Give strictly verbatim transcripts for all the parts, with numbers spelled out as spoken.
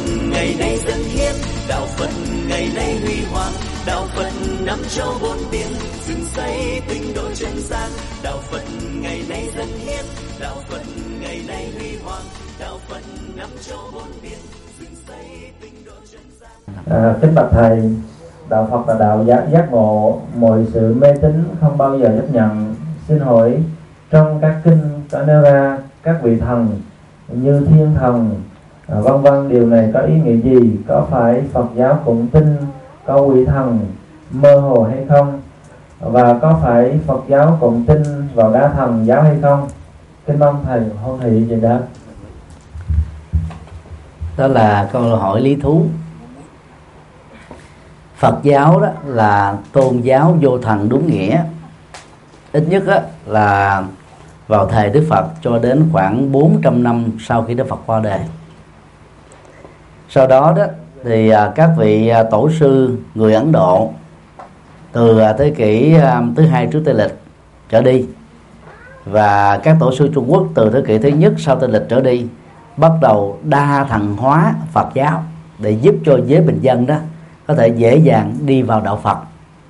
ngày nay dân hiến, đạo Phật ngày nay huy hoàng, đạo Phật năm châu bốn biển, dựng xây tinh độ chân gian. Đạo Phật ngày nay dân hiến, đạo Phật ngày nay huy hoàng, đạo Phật năm châu bốn biển, dựng xây tinh độ chân gian. À, kính bạch thầy, đạo Phật là đạo giác, giác ngộ, mọi sự mê tín không bao giờ chấp nhận. Xin hỏi, trong các kinh có nêu ra các vị thần như thiên thần, à, vân vân, điều này có ý nghĩa gì? Có phải Phật giáo cũng tin có vị thần mơ hồ hay không? Và có phải Phật giáo cũng tin vào đa thần giáo hay không? Kính mong thầy hoan hỷ giải đáp. Đó là câu hỏi lý thú. Phật giáo đó là tôn giáo vô thần đúng nghĩa. Ít nhất đó là vào thời Đức Phật cho đến khoảng bốn trăm năm sau khi Đức Phật qua đời. Sau đó đó thì các vị tổ sư người Ấn Độ từ thế kỷ thứ hai trước Tây lịch trở đi, và các tổ sư Trung Quốc từ thế kỷ thứ nhất sau Tây lịch trở đi, bắt đầu đa thần hóa Phật giáo để giúp cho giới bình dân đó có thể dễ dàng đi vào đạo Phật,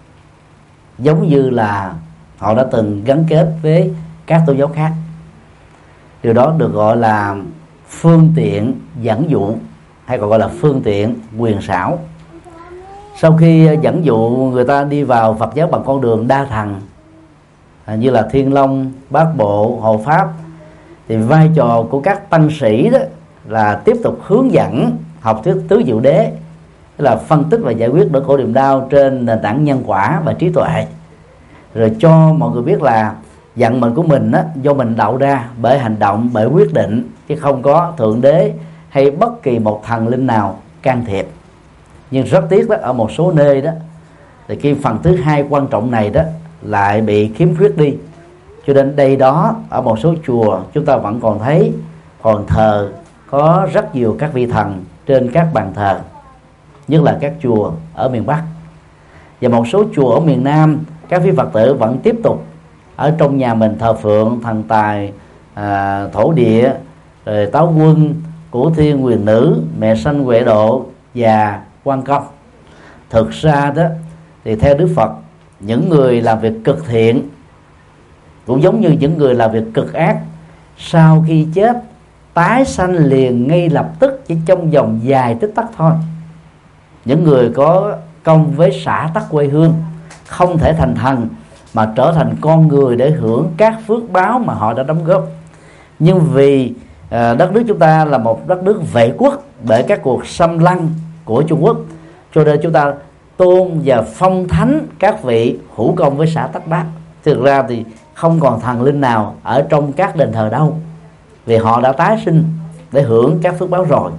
giống như là họ đã từng gắn kết với các tôn giáo khác. Điều đó được gọi là phương tiện dẫn dụ, hay còn gọi là phương tiện quyền xảo. Sau khi dẫn dụ người ta đi vào Phật giáo bằng con đường đa thần, như là Thiên Long, Bát Bộ, Hộ Pháp, thì vai trò của các tăng sĩ đó là tiếp tục hướng dẫn học thuyết tứ diệu đế, tức là phân tích và giải quyết nỗi khổ niềm đau trên nền tảng nhân quả và trí tuệ, rồi cho mọi người biết là vận mệnh của mình á, do mình tạo ra bởi hành động, bởi quyết định, chứ không có thượng đế hay bất kỳ một thần linh nào can thiệp. Nhưng rất tiếc đó, ở một số nơi đó thì cái phần thứ hai quan trọng này đó lại bị khiếm khuyết đi, cho nên đây đó ở một số chùa chúng ta vẫn còn thấy còn thờ có rất nhiều các vị thần trên các bàn thờ, nhất là các chùa ở miền Bắc. Và một số chùa ở miền Nam, các vị Phật tử vẫn tiếp tục ở trong nhà mình thờ phượng thần tài, à, thổ địa, rồi táo quân, Cửu Thiên Quyền Nữ, Mẹ Sanh Huệ Độ và Quan Công. Thực ra đó thì theo Đức Phật, những người làm việc cực thiện cũng giống như những người làm việc cực ác, sau khi chết tái sanh liền ngay lập tức, chỉ trong vòng vài tích tắc thôi. Những người có công với xã tắc quê hương không thể thành thần, mà trở thành con người để hưởng các phước báo mà họ đã đóng góp. Nhưng vì à, đất nước chúng ta là một đất nước vệ quốc bởi các cuộc xâm lăng của Trung Quốc, cho nên chúng ta tôn và phong thánh các vị hữu công với xã Tắc Bát. Thực ra thì không còn thần linh nào ở trong các đền thờ đâu, vì họ đã tái sinh để hưởng các phước báo rồi.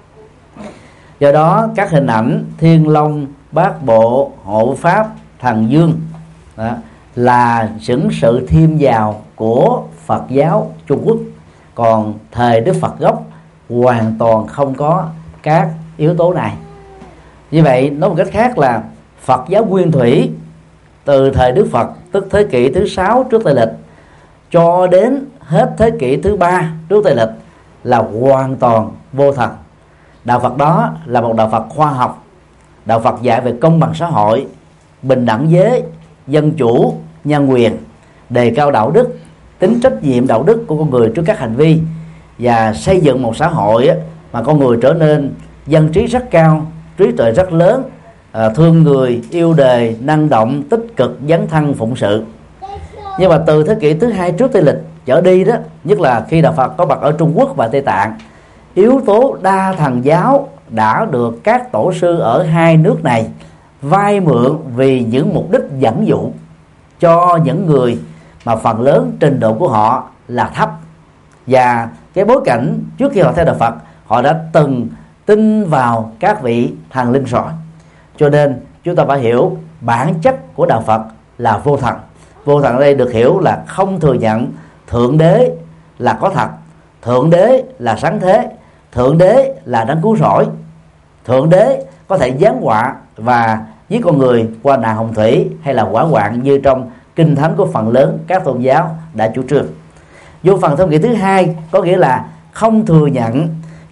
Do đó các hình ảnh Thiên Long, Bát Bộ, Hộ Pháp, Thần Dương đó, là những sự thêm vào của Phật giáo Trung Quốc. Còn thời Đức Phật gốc hoàn toàn không có các yếu tố này. Như vậy nói một cách khác là Phật giáo nguyên thủy từ thời Đức Phật, tức thế kỷ thứ sáu trước Tây lịch, cho đến hết thế kỷ thứ ba trước Tây lịch là hoàn toàn vô thần. Đạo Phật đó là một đạo Phật khoa học, đạo Phật dạy về công bằng xã hội, bình đẳng giới, dân chủ, nhân quyền, đề cao đạo đức, tính trách nhiệm đạo đức của con người trước các hành vi, và xây dựng một xã hội mà con người trở nên dân trí rất cao, trí tuệ rất lớn, thương người, yêu đời, năng động, tích cực, dấn thân phụng sự. Nhưng mà từ thế kỷ thứ hai trước Tây lịch trở đi đó, nhất là khi đạo Phật có mặt ở Trung Quốc và Tây Tạng, yếu tố đa thần giáo đã được các tổ sư ở hai nước này vay mượn vì những mục đích dẫn dụ cho những người mà phần lớn trình độ của họ là thấp, và cái bối cảnh trước khi họ theo đạo Phật, họ đã từng tin vào các vị thần linh rồi. Cho nên chúng ta phải hiểu bản chất của đạo Phật là vô thần. Vô thần ở đây được hiểu là không thừa nhận thượng đế là có thật, thượng đế là sáng thế, thượng đế là đấng cứu rỗi, thượng đế có thể giáng họa và giết con người qua nạn hồng thủy hay là hỏa hoạn như trong kinh thánh của phần lớn các tôn giáo đã chủ trương. Vô phần thông nghĩa thứ hai có nghĩa là không thừa nhận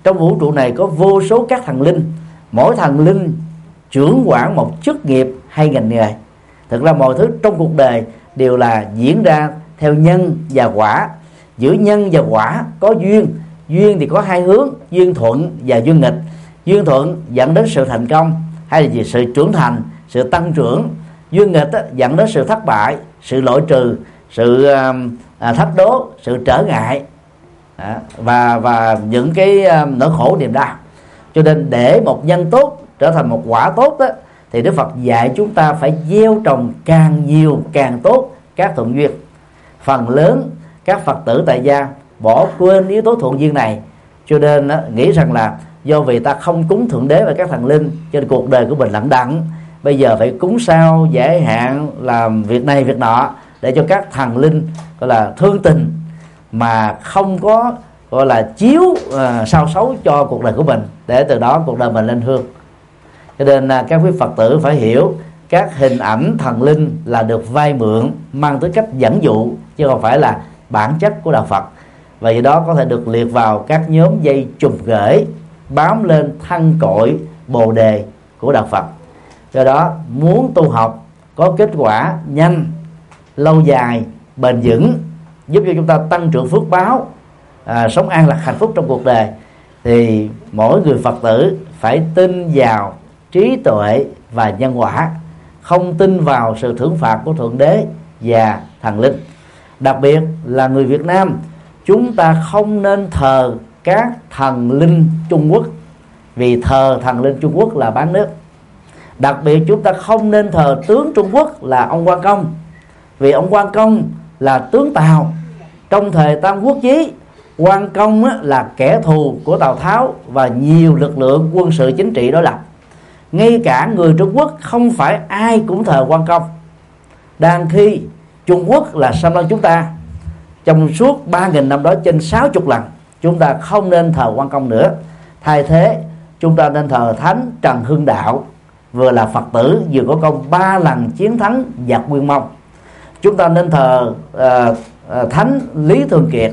trong vũ trụ này có vô số các thần linh, mỗi thần linh trưởng quản một chức nghiệp hay ngành nghề. Thực ra mọi thứ trong cuộc đời đều là diễn ra theo nhân và quả. Giữa nhân và quả có duyên. Duyên thì có hai hướng, duyên thuận và duyên nghịch. Duyên thuận dẫn đến sự thành công hay là gì sự trưởng thành, sự tăng trưởng. Duyên nghịch á, dẫn đến sự thất bại, sự loại trừ, sự à, thách đố, sự trở ngại à, và và những cái à, nỗi khổ niềm đau. Cho nên để một nhân tốt trở thành một quả tốt đó, thì Đức Phật dạy chúng ta phải gieo trồng càng nhiều càng tốt các thuận duyên. Phần lớn các Phật tử tại gia bỏ quên yếu tố thuận duyên này, cho nên đó, nghĩ rằng là do vì ta không cúng thượng đế và các thần linh cho nên cuộc đời của mình lận đận, bây giờ phải cúng sao giải hạn, làm việc này việc nọ để cho các thần linh gọi là thương tình, mà không có gọi là chiếu uh, sao xấu cho cuộc đời của mình, để từ đó cuộc đời mình lên hương. Cho nên uh, các quý Phật tử phải hiểu các hình ảnh thần linh là được vay mượn, mang tới cách dẫn dụ, chứ không phải là bản chất của đạo Phật. Và do đó có thể được liệt vào các nhóm dây trùng gửi bám lên thân cội bồ đề của đạo Phật. Do đó muốn tu học có kết quả nhanh, lâu dài, bền vững, giúp cho chúng ta tăng trưởng phước báo, à, sống an lạc hạnh phúc trong cuộc đời, thì mỗi người Phật tử phải tin vào trí tuệ và nhân quả, không tin vào sự thưởng phạt của Thượng Đế và thần linh. Đặc biệt là người Việt Nam, chúng ta không nên thờ các thần linh Trung Quốc, vì thờ thần linh Trung Quốc là bán nước. Đặc biệt chúng ta không nên thờ tướng Trung Quốc là ông Quan Công, vì ông Quan Công là tướng Tào. Trong thời Tam Quốc Chí, Quan Công là kẻ thù của Tào Tháo và nhiều lực lượng quân sự chính trị đối lập. Ngay cả người Trung Quốc không phải ai cũng thờ Quan Công, đang khi Trung Quốc là xâm lăng chúng ta trong suốt ba nghìn năm đó trên sáu mươi lần. Chúng ta không nên thờ Quan Công nữa. Thay thế chúng ta nên thờ Thánh Trần Hưng Đạo, vừa là Phật tử vừa có công ba lần chiến thắng giặc Nguyên Mông. Chúng ta nên thờ uh, uh, Thánh Lý Thường Kiệt,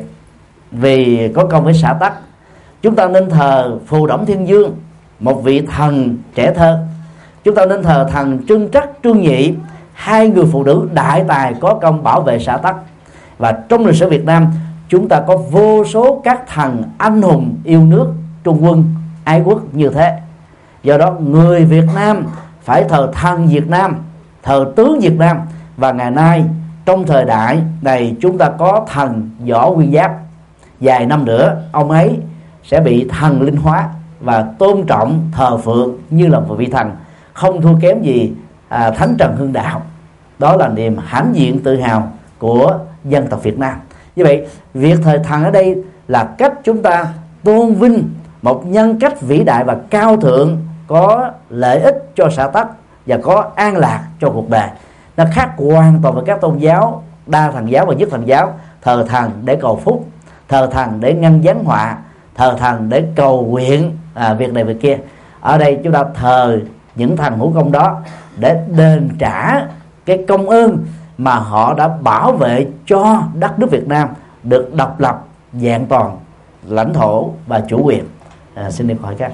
vì có công với xã tắc. Chúng ta nên thờ Phù Đổng Thiên Dương, một vị thần trẻ thơ. Chúng ta nên thờ thần Trưng Trắc Trương Nhị, hai người phụ nữ đại tài có công bảo vệ xã tắc. Và trong lịch sử Việt Nam, chúng ta có vô số các thần anh hùng yêu nước, trung quân, ái quốc như thế. Do đó người Việt Nam phải thờ thần Việt Nam, thờ tướng Việt Nam. Và ngày nay trong thời đại này chúng ta có thần Võ Nguyên Giáp. Vài năm nữa ông ấy sẽ bị thần linh hóa và tôn trọng thờ phượng như là một vị thần, không thua kém gì à, Thánh Trần Hưng Đạo. Đó là niềm hãnh diện tự hào của dân tộc Việt Nam. Như vậy việc thờ thần ở đây là cách chúng ta tôn vinh một nhân cách vĩ đại và cao thượng, có lợi ích cho xã tắc và có an lạc cho cuộc đời. Nó khác hoàn toàn với các tôn giáo đa thần giáo và nhất thần giáo, thờ thần để cầu phúc, thờ thần để ngăn giáng họa, thờ thần để cầu nguyện à, việc này việc kia. Ở đây chúng ta thờ những thần hữu công đó để đền trả cái công ơn mà họ đã bảo vệ cho đất nước Việt Nam được độc lập, vẹn toàn lãnh thổ và chủ quyền. À, xin đi hỏi các.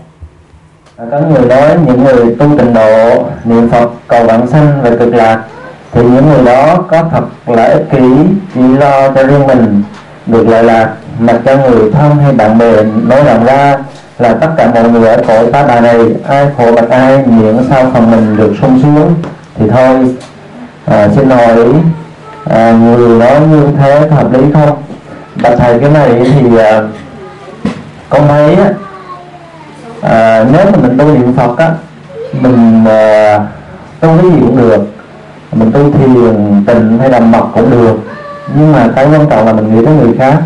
Có người nói những người tu trình độ niệm Phật cầu vãng sanh và cực lạc thì những người đó có thật là ích kỷ, chỉ lo cho riêng mình được lợi lạc, mặc cho người thân hay bạn bè nói rằng ra là tất cả mọi người ở cõi ta bà này ai khổ bạch ai, miệng sao phần mình được sung sướng thì thôi. À, xin hỏi à, người nói như thế hợp lý không? Bạch thầy, cái này thì à, con thấy á, à, nếu mà mình tu niệm Phật á, mình à, tu cái gì cũng được, mình tu thiền tịnh hay làm mật cũng được, nhưng mà cái quan trọng là mình nghĩ tới người khác.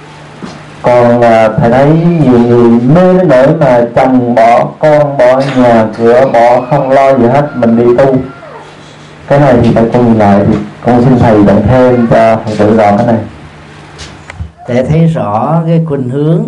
Còn à, thầy thấy nhiều người mê đến nỗi mà chồng bỏ con, bỏ nhà cửa, bỏ không lo gì hết, mình đi tu. Cái này thì phải con nhìn lại, thì con xin thầy động thêm cho thầy tự rõ cái này. Để thấy rõ cái khuynh hướng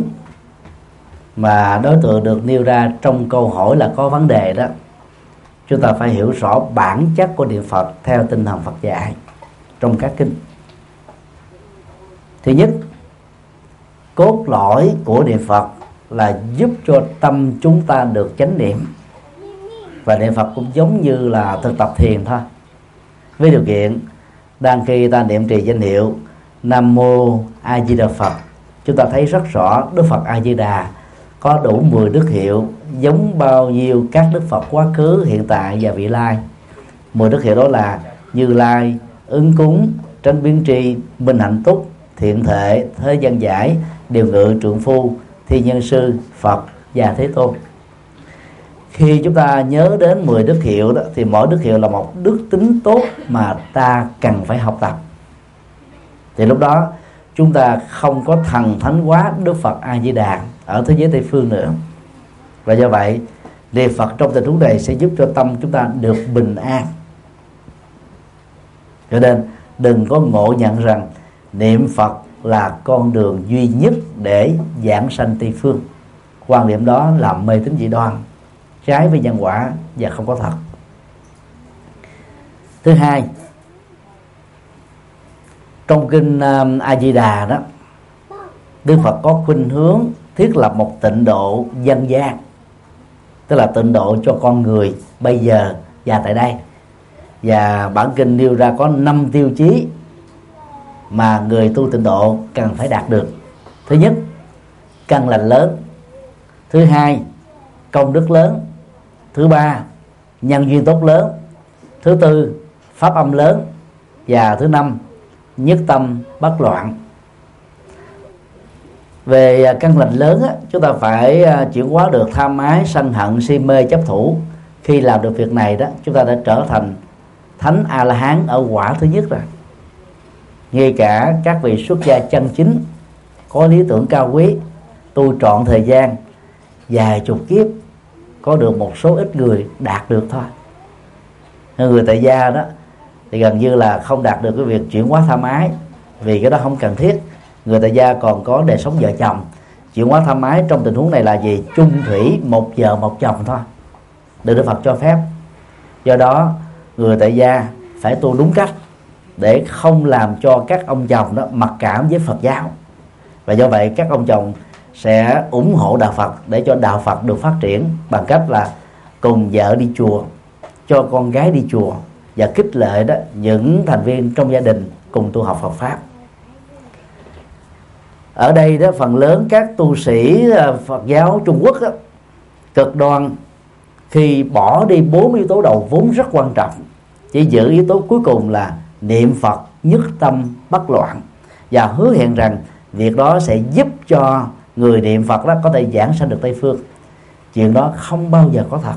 mà đối tượng được nêu ra trong câu hỏi là có vấn đề đó, chúng ta phải hiểu rõ bản chất của niệm Phật theo tinh thần Phật dạy trong các kinh. Thứ nhất, cốt lõi của niệm Phật là giúp cho tâm chúng ta được chánh niệm. Và niệm Phật cũng giống như là thực tập thiền thôi, với điều kiện đang khi ta niệm trì danh hiệu Nam Mô A Di Đà Phật, chúng ta thấy rất rõ Đức Phật A Di Đà có đủ mười đức hiệu, giống bao nhiêu các Đức Phật quá khứ, hiện tại và vị lai. Mười đức hiệu đó là Như Lai, Ứng Cúng, Tránh Biến Tri, Minh Hạnh Túc, Thiện Thệ, Thế Gian Giải, Điều Ngự Trượng Phu, Thiên Nhân Sư, Phật và Thế Tôn. Khi chúng ta nhớ đến mười đức hiệu đó, thì mỗi đức hiệu là một đức tính tốt mà ta cần phải học tập. Thì lúc đó chúng ta không có thần thánh hóa Đức Phật A Di Đà ở thế giới Tây phương nữa. Và do vậy niệm Phật trong tình huống này sẽ giúp cho tâm chúng ta được bình an. Cho nên đừng có ngộ nhận rằng niệm Phật là con đường duy nhất để giảng sanh Tây phương. Quan điểm đó là mê tín dị đoan, trái với nhân quả và không có thật. Thứ hai, trong kinh uh, A Di Đà đó, Đức Phật có khuynh hướng thiết lập một tịnh độ dân gian, tức là tịnh độ cho con người bây giờ và tại đây. Và bản kinh nêu ra có năm tiêu chí mà người tu tịnh độ cần phải đạt được. Thứ nhất, căn lành lớn. Thứ hai, công đức lớn. Thứ ba, nhân duyên tốt lớn. Thứ tư, pháp âm lớn. Và thứ năm, nhất tâm bất loạn. Về căn lành lớn á, chúng ta phải chuyển hóa được tham ái, sân hận, si mê, chấp thủ. Khi làm được việc này đó, chúng ta đã trở thành thánh A-la-hán ở quả thứ nhất rồi. Ngay cả các vị xuất gia chân chính có lý tưởng cao quý, tu trọn thời gian vài chục kiếp, có được một số ít người đạt được thôi. Người tại gia đó thì gần như là không đạt được cái việc chuyển hóa tham ái, vì cái đó không cần thiết. Người tại gia còn có đời sống vợ chồng. Chuyển hóa tham ái trong tình huống này là gì? Chung thủy, một vợ một chồng thôi, được Đức Phật cho phép. Do đó người tại gia phải tu đúng cách để không làm cho các ông chồng đó mặc cảm với Phật giáo. Và do vậy các ông chồng sẽ ủng hộ đạo Phật để cho đạo Phật được phát triển bằng cách là cùng vợ đi chùa, cho con gái đi chùa, và khích lệ đó những thành viên trong gia đình cùng tu học Phật pháp. Ở đây đó, phần lớn các tu sĩ Phật giáo Trung Quốc đó, cực đoan khi bỏ đi bốn yếu tố đầu vốn rất quan trọng, chỉ giữ yếu tố cuối cùng là niệm Phật nhất tâm bất loạn, và hứa hẹn rằng việc đó sẽ giúp cho người niệm Phật đó có thể giảng sanh được Tây phương. Chuyện đó không bao giờ có thật.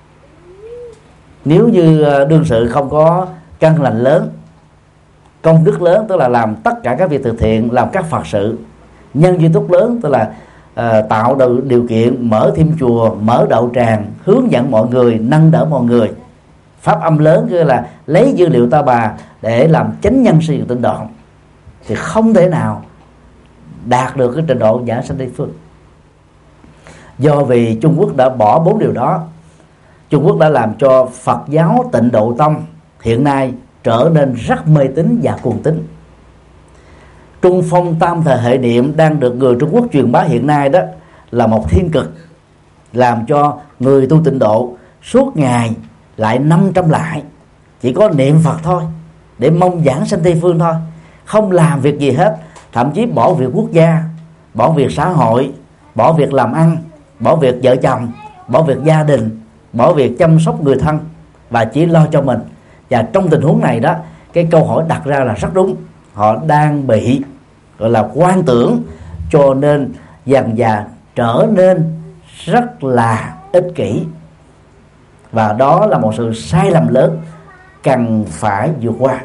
Nếu như đương sự không có căn lành lớn, công đức lớn, tức là làm tất cả các việc từ thiện, làm các Phật sự, nhân duyên tốt lớn, tức là uh, tạo được điều kiện mở thêm chùa, mở đạo tràng, hướng dẫn mọi người, nâng đỡ mọi người, pháp âm lớn, tức là lấy dư liệu ta bà để làm chánh nhân sự tịnh độ, thì không thể nào đạt được cái trình độ giảng sanh Tây phương. Do vì Trung Quốc đã bỏ bốn điều đó, Trung Quốc đã làm cho Phật giáo Tịnh Độ Tông hiện nay trở nên rất mê tín và cuồng tín. Trung phong tam thời hệ niệm đang được người Trung Quốc truyền bá hiện nay đó là một thiên cực, làm cho người tu tịnh độ suốt ngày lại năm trăm lại, chỉ có niệm Phật thôi để mong giảng sanh Tây phương thôi, không làm việc gì hết, thậm chí bỏ việc quốc gia, bỏ việc xã hội, bỏ việc làm ăn, bỏ việc vợ chồng, bỏ việc gia đình, bỏ việc chăm sóc người thân, và chỉ lo cho mình. Và trong tình huống này đó, cái câu hỏi đặt ra là rất đúng. Họ đang bị gọi là quan tưởng, cho nên dần dà trở nên rất là ích kỷ. Và đó là một sự sai lầm lớn cần phải vượt qua.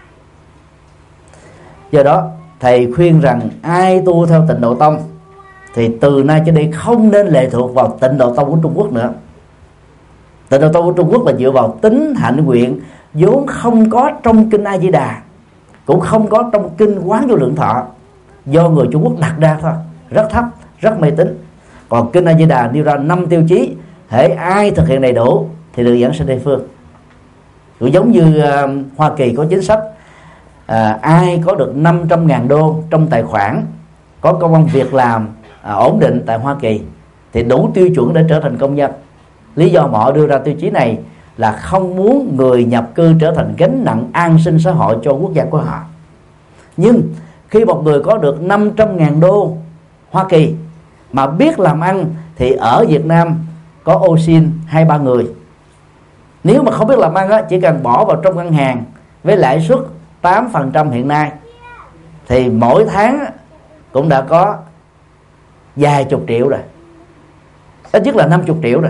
Do đó thầy khuyên rằng ai tu theo Tịnh Độ Tông thì từ nay trở đi không nên lệ thuộc vào Tịnh Độ Tông của Trung Quốc nữa. Tịnh Độ Tông của Trung Quốc là dựa vào tính hạnh nguyện vốn không có trong kinh A Di Đà, cũng không có trong kinh Quán Vô Lượng Thọ, do người Trung Quốc đặt ra thôi, rất thấp, rất mê tín. Còn kinh A Di Đà nêu ra năm tiêu chí, hễ ai thực hiện đầy đủ thì được giảng sanh Tây phương. Cũng giống như uh, Hoa Kỳ có chính sách uh, ai có được năm trăm ngàn đô trong tài khoản, có công ăn việc làm, à, ổn định tại Hoa Kỳ thì đủ tiêu chuẩn để trở thành công dân. Lý do mà họ đưa ra tiêu chí này là không muốn người nhập cư trở thành gánh nặng an sinh xã hội cho quốc gia của họ. Nhưng khi một người có được năm trăm ngàn đô Hoa Kỳ mà biết làm ăn thì ở Việt Nam có ô sin hai ba người. Nếu mà không biết làm ăn á, chỉ cần bỏ vào trong ngân hàng với lãi suất tám phần trăm hiện nay thì mỗi tháng cũng đã có vài chục triệu rồi, ít nhất là năm mươi triệu rồi.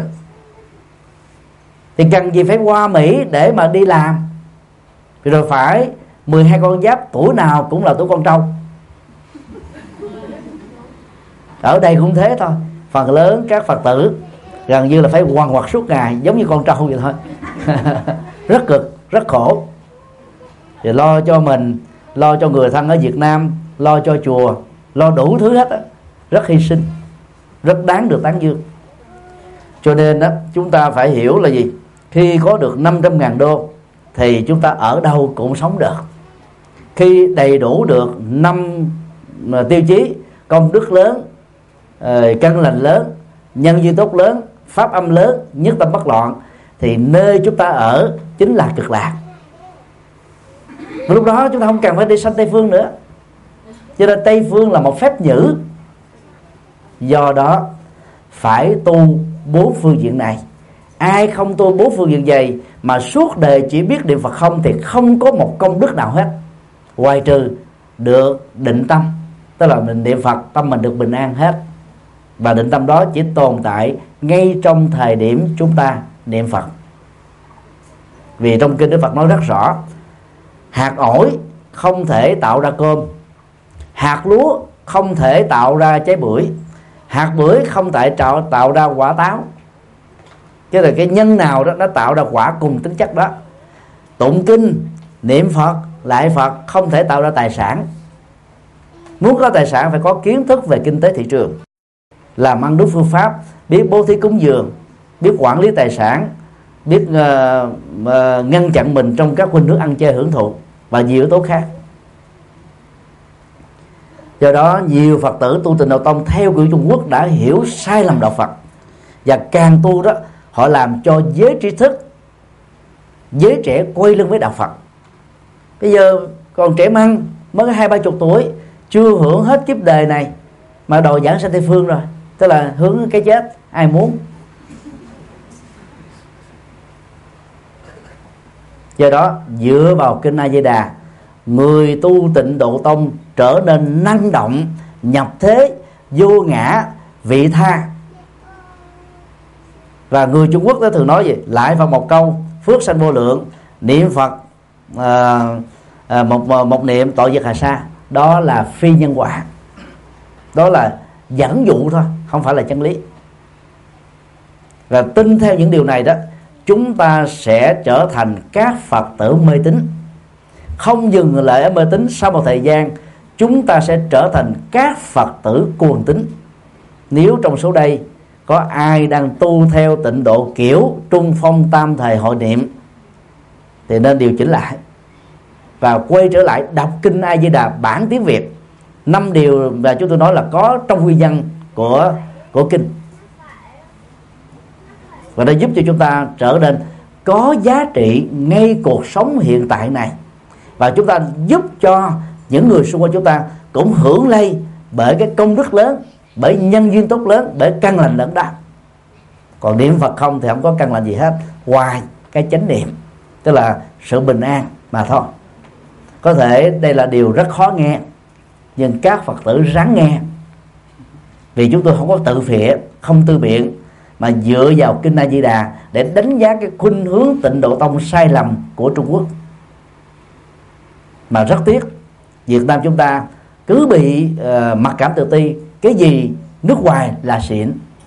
Thì cần gì phải qua Mỹ để mà đi làm, rồi phải mười hai con giáp tuổi nào cũng là tuổi con trâu. Ở đây cũng thế thôi. Phần lớn các Phật tử gần như là phải quằn quật suốt ngày, giống như con trâu vậy thôi. Rất cực, rất khổ. Thì lo cho mình, lo cho người thân ở Việt Nam, lo cho chùa, lo đủ thứ hết á, rất hy sinh, rất đáng được tán dương. Cho nên đó, chúng ta phải hiểu là gì? Khi có được năm trăm ngàn đô thì chúng ta ở đâu cũng sống được. Khi đầy đủ được năm tiêu chí: công đức lớn, căn lành lớn, nhân duyên tốt lớn, pháp âm lớn, nhất tâm bất loạn, thì nơi chúng ta ở chính là cực lạc. Lúc đó chúng ta không cần phải đi sanh Tây Phương nữa. Cho nên Tây Phương là một phép nhử. Do đó phải tu bốn phương diện này. Ai không tu bốn phương diện này mà suốt đời chỉ biết niệm Phật không thì không có một công đức nào hết, ngoài trừ được định tâm, tức là mình niệm Phật tâm mình được bình an hết. Và định tâm đó chỉ tồn tại ngay trong thời điểm chúng ta niệm Phật. Vì trong kinh Đức Phật nói rất rõ: hạt ổi không thể tạo ra cơm, hạt lúa không thể tạo ra trái bưởi, hạt bưởi không thể tạo, tạo ra quả táo. Chứ là cái nhân nào đó nó tạo ra quả cùng tính chất đó. Tụng kinh, niệm Phật, lại Phật không thể tạo ra tài sản. Muốn có tài sản phải có kiến thức về kinh tế thị trường, làm ăn đúng phương pháp, biết bố thí cúng dường, biết quản lý tài sản, biết uh, uh, ngăn chặn mình trong các khuynh hướng ăn chơi hưởng thụ và nhiều yếu tố khác. Do đó nhiều Phật tử tu Tịnh Độ Tông theo kiểu Trung Quốc đã hiểu sai lầm đạo Phật, và càng tu đó họ làm cho giới trí thức, giới trẻ quay lưng với đạo Phật. Bây giờ còn trẻ măng mới hai ba chục tuổi, chưa hưởng hết kiếp đời này mà đòi giảng sanh Tây Phương rồi, tức là hướng cái chết. Ai muốn? Do đó dựa vào kinh A Di Đà, người tu Tịnh Độ Tông trở nên năng động, nhập thế, vô ngã, vị tha. Và người Trung Quốc đó thường nói gì? Lại vào một câu: phước sanh vô lượng, niệm Phật à, à, một, một niệm tội diệt hà sa. Đó là phi nhân quả, đó là dẫn dụ thôi, không phải là chân lý. Và tin theo những điều này đó, chúng ta sẽ trở thành các Phật tử mê tín. Không dừng lại ở mê tín, sau một thời gian chúng ta sẽ trở thành các Phật tử cuồng tín. Nếu trong số đây có ai đang tu theo tịnh độ kiểu Trung Phong tam thời hội niệm thì nên điều chỉnh lại và quay trở lại đọc kinh A Di Đà bản tiếng Việt. Năm điều mà chúng tôi nói là có trong nguyên văn của của kinh, và nó giúp cho chúng ta trở nên có giá trị ngay cuộc sống hiện tại này, và chúng ta giúp cho những người xung quanh chúng ta cũng hưởng lây bởi cái công đức lớn, bởi nhân duyên tốt lớn, bởi căn lành lớn đó. Còn niệm Phật không thì không có căn lành gì hết, ngoài cái chánh niệm, tức là sự bình an mà thôi. Có thể đây là điều rất khó nghe, nhưng các Phật tử ráng nghe, vì chúng tôi không có tự phệ, không tư biện, mà dựa vào kinh A Di Đà để đánh giá cái khuynh hướng Tịnh Độ Tông sai lầm của Trung Quốc. Mà rất tiếc, Việt Nam chúng ta cứ bị uh, mặc cảm tự ti, cái gì nước ngoài là xịn.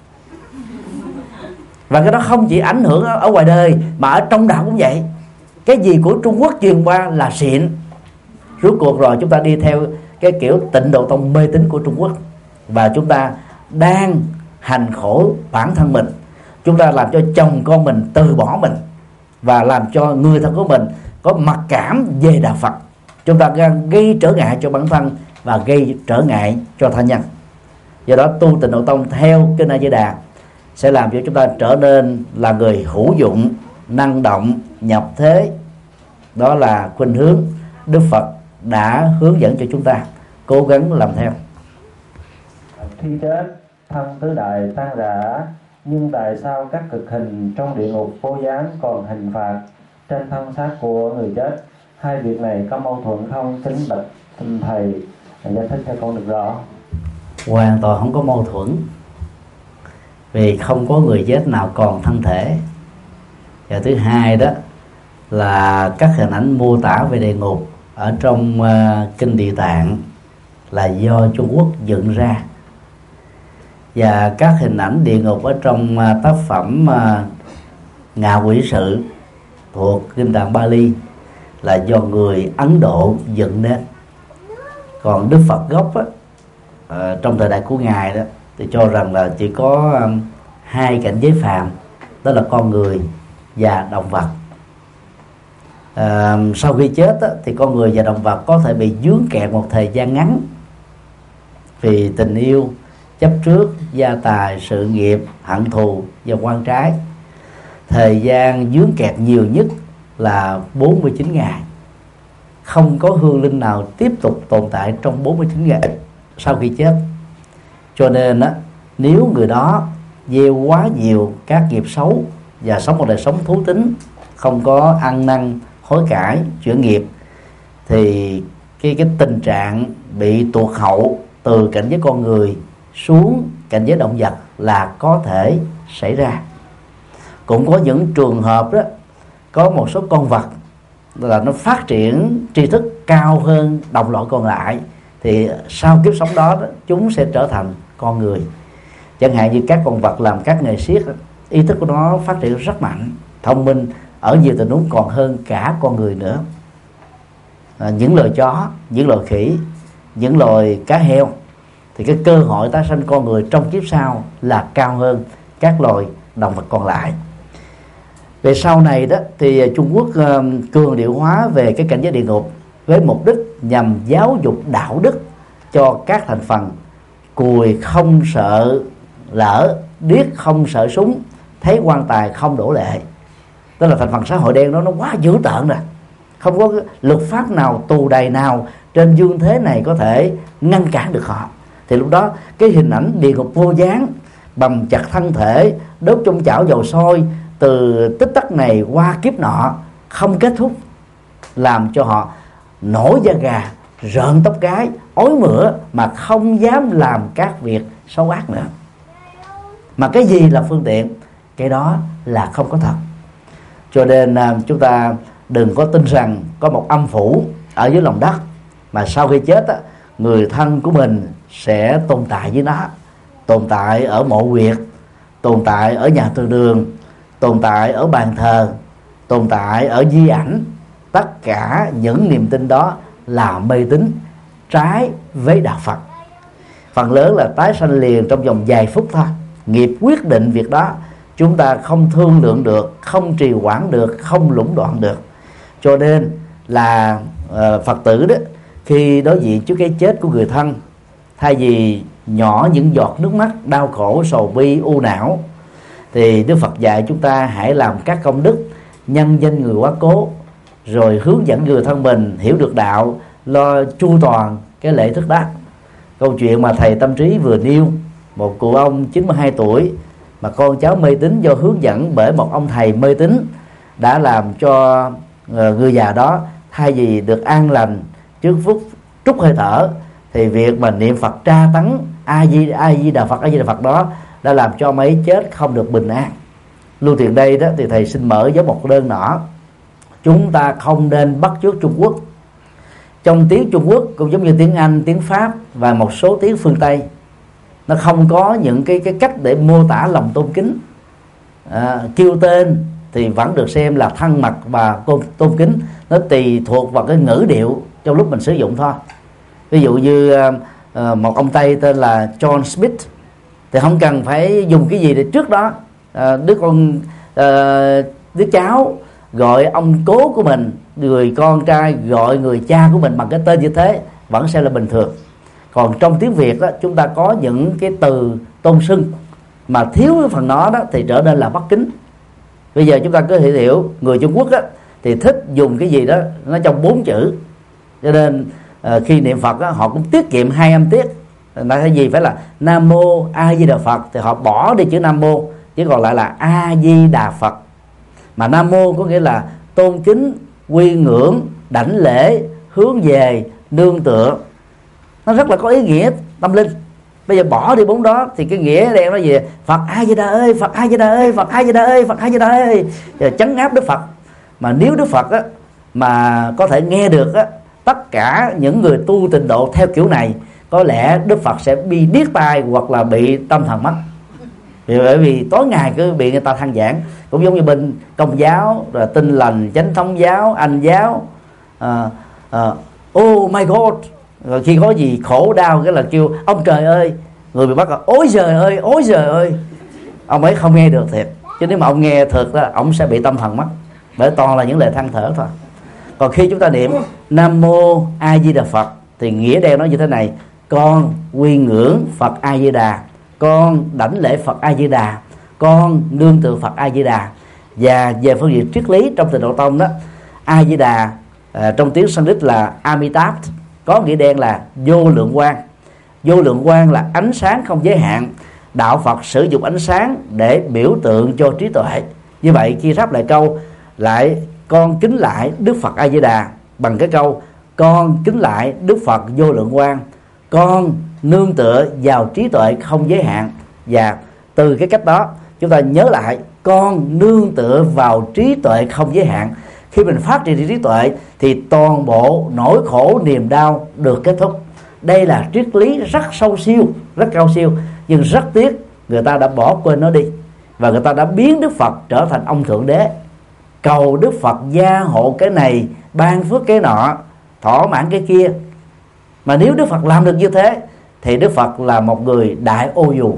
Và cái đó không chỉ ảnh hưởng ở, ở ngoài đời mà ở trong đạo cũng vậy. Cái gì của Trung Quốc truyền qua là xịn. Rốt cuộc rồi chúng ta đi theo cái kiểu Tịnh Độ Tông mê tín của Trung Quốc, và chúng ta đang hành khổ bản thân mình. Chúng ta làm cho chồng con mình từ bỏ mình, và làm cho người thân của mình có mặc cảm về đạo Phật. Chúng ta đang gây trở ngại cho bản thân và gây trở ngại cho tha nhân. Do đó tu Tịnh Độ Tông theo Kinh A Di Đà sẽ làm cho chúng ta trở nên là người hữu dụng, năng động, nhập thế. Đó là khuynh hướng Đức Phật đã hướng dẫn cho chúng ta cố gắng làm theo. Khi chết, thân tứ đại tan rã, nhưng tại sao các cực hình trong địa ngục vô gián còn hình phạt trên thân xác của người chết? Hai việc này có mâu thuẫn không? Kính bạch thầy giải thích cho con được rõ. Hoàn toàn không có mâu thuẫn, vì không có người chết nào còn thân thể. Và thứ hai đó là các hình ảnh mô tả về địa ngục ở trong uh, Kinh Địa Tạng là do Trung Quốc dựng ra, và các hình ảnh địa ngục ở trong uh, tác phẩm uh, Ngạ Quỷ Sự thuộc Kinh Tạng Bali là do người Ấn Độ dựng nên. Còn Đức Phật gốc á, uh, trong thời đại của Ngài đó thì cho rằng là chỉ có um, hai cảnh giới phàm, đó là con người và động vật. À, sau khi chết á, thì con người và động vật có thể bị vướng kẹt một thời gian ngắn vì tình yêu, chấp trước, gia tài, sự nghiệp, hận thù và quan trái. Thời gian vướng kẹt nhiều nhất là bốn mươi chín ngày. Không có hương linh nào tiếp tục tồn tại trong bốn mươi chín ngày sau khi chết. Cho nên á, nếu người đó gieo quá nhiều các nghiệp xấu và sống một đời sống thú tính, không có ăn năn hối cải chuyển nghiệp, thì cái cái tình trạng bị tuột hậu từ cảnh giới con người xuống cảnh giới động vật là có thể xảy ra. Cũng có những trường hợp đó, có một số con vật là nó phát triển tri thức cao hơn đồng loại còn lại, thì sau kiếp sống đó, đó chúng sẽ trở thành con người. Chẳng hạn như các con vật làm các nghề siết, ý thức của nó phát triển rất mạnh, thông minh, ở nhiều tình huống còn hơn cả con người nữa. À, những loài chó, những loài khỉ, những loài cá heo thì cái cơ hội tái sanh con người trong kiếp sau là cao hơn các loài động vật còn lại. Về sau này đó thì Trung Quốc uh, cường điệu hóa về cái cảnh giới địa ngục với mục đích nhằm giáo dục đạo đức cho các thành phần: cùi không sợ lỡ, điếc không sợ súng, thấy quan tài không đổ lệ. Đó là thành phần xã hội đen đó, nó quá dữ tợn rồi. Không có luật pháp nào, tù đày nào trên dương thế này có thể ngăn cản được họ. Thì lúc đó cái hình ảnh địa ngục vô gián, bầm chặt thân thể, đốt trong chảo dầu sôi từ tích tắc này qua kiếp nọ không kết thúc, làm cho họ nổi da gà, rợn tóc gáy, ói mửa mà không dám làm các việc xấu ác nữa. Mà cái gì là phương tiện, cái đó là không có thật. Cho nên chúng ta đừng có tin rằng có một âm phủ ở dưới lòng đất mà sau khi chết á, người thân của mình sẽ tồn tại với nó, tồn tại ở mộ huyệt, tồn tại ở nhà thờ đường, tồn tại ở bàn thờ, tồn tại ở di ảnh. Tất cả những niềm tin đó là mê tín trái với đạo Phật. Phần lớn là tái sanh liền trong vòng vài phút thôi. Nghiệp quyết định việc đó, chúng ta không thương lượng được, không trì hoãn được, không lũng đoạn được. Cho nên là uh, Phật tử đó, khi đối diện trước cái chết của người thân, thay vì nhỏ những giọt nước mắt đau khổ, sầu bi, u não, thì Đức Phật dạy chúng ta hãy làm các công đức nhân danh người quá cố, rồi hướng dẫn người thân mình hiểu được đạo, lo chu toàn cái lễ thức đó. Câu chuyện mà thầy Tâm Trí vừa nêu, một cụ ông chín mươi hai tuổi mà con cháu mê tín do hướng dẫn bởi một ông thầy mê tín, đã làm cho người già đó thay vì được an lành trước phút trút hơi thở, thì việc mà niệm Phật tra tấn A Di A Di Đà Phật A Di Đà Phật đó đã làm cho mấy chết không được bình an. Lưu tiền đây đó thì thầy xin mở với một đơn nọ: chúng ta không nên bắt chước Trung Quốc. Trong tiếng Trung Quốc cũng giống như tiếng Anh, tiếng Pháp và một số tiếng phương Tây, nó không có những cái cái cách để mô tả lòng tôn kính. À, kêu tên thì vẫn được xem là thân mật và tôn, tôn kính, nó tùy thuộc vào cái ngữ điệu trong lúc mình sử dụng thôi. Ví dụ như uh, một ông Tây tên là John Smith thì không cần phải dùng cái gì để trước đó uh, đứa con uh, đứa cháu gọi ông cố của mình, người con trai gọi người cha của mình bằng cái tên như thế vẫn xem là bình thường. Còn trong tiếng Việt đó, chúng ta có những cái từ tôn xưng mà thiếu cái phần nó đó thì trở nên là bất kính. Bây giờ chúng ta cứ hiểu hiểu người Trung Quốc đó, thì thích dùng cái gì đó nó trong bốn chữ, cho nên uh, khi niệm Phật đó, họ cũng tiết kiệm hai âm tiết. Là cái gì phải là Nam Mô A Di Đà Phật thì họ bỏ đi chữ Nam Mô, chỉ còn lại là A Di Đà Phật. Mà Nam Mô có nghĩa là tôn kính, quy ngưỡng, đảnh lễ, hướng về, nương tựa. Nó rất là có ý nghĩa tâm linh. Bây giờ bỏ đi bốn đó thì cái nghĩa đen nó gì? Phật A Di Đà ơi, Phật A Di Đà ơi, Phật A Di Đà ơi, Phật A Di Đà ơi, rồi chấn áp Đức Phật. Mà nếu Đức Phật á, mà có thể nghe được á, tất cả những người tu tịnh độ theo kiểu này, có lẽ Đức Phật sẽ bị điếc tai hoặc là bị tâm thần mất. Vì bởi vì tối ngày cứ bị người ta than giảng, cũng giống như bên Công giáo, rồi Tin Lành, Chánh Thống giáo, Anh giáo, uh, uh, oh my God, rồi khi có gì khổ đau cái là kêu ông trời ơi, người bị bắt là ối trời ơi, ối trời ơi, ông ấy không nghe được thiệt. Chứ nếu mà ông nghe thật đó, ông sẽ bị tâm thần mất, bởi toàn là những lời than thở thôi. Còn khi chúng ta niệm Nam Mô A Di Đà Phật thì nghĩa đen nó như thế này: con quy ngưỡng Phật A Di Đà, con đảnh lễ Phật A Di Đà, con nương tựa Phật A Di Đà. Và về phương diện triết lý trong Tịnh Độ Tông đó, A Di Đà à, trong tiếng Sanskrit là Amitabh, có nghĩa đen là vô lượng quang. Vô lượng quang là ánh sáng không giới hạn. Đạo Phật sử dụng ánh sáng để biểu tượng cho trí tuệ. Như vậy khi ráp lại câu lại con kính lại Đức Phật A Di Đà bằng cái câu con kính lại Đức Phật vô lượng quang, con nương tựa vào trí tuệ không giới hạn. Và từ cái cách đó chúng ta nhớ lại con nương tựa vào trí tuệ không giới hạn. Khi mình phát triển trí tuệ thì toàn bộ nỗi khổ niềm đau được kết thúc. Đây là triết lý rất sâu siêu, rất cao siêu, nhưng rất tiếc người ta đã bỏ quên nó đi, và người ta đã biến Đức Phật trở thành ông Thượng Đế, cầu Đức Phật gia hộ cái này, ban phước cái nọ, thỏa mãn cái kia. Mà nếu Đức Phật làm được như thế thì Đức Phật là một người đại ô dù,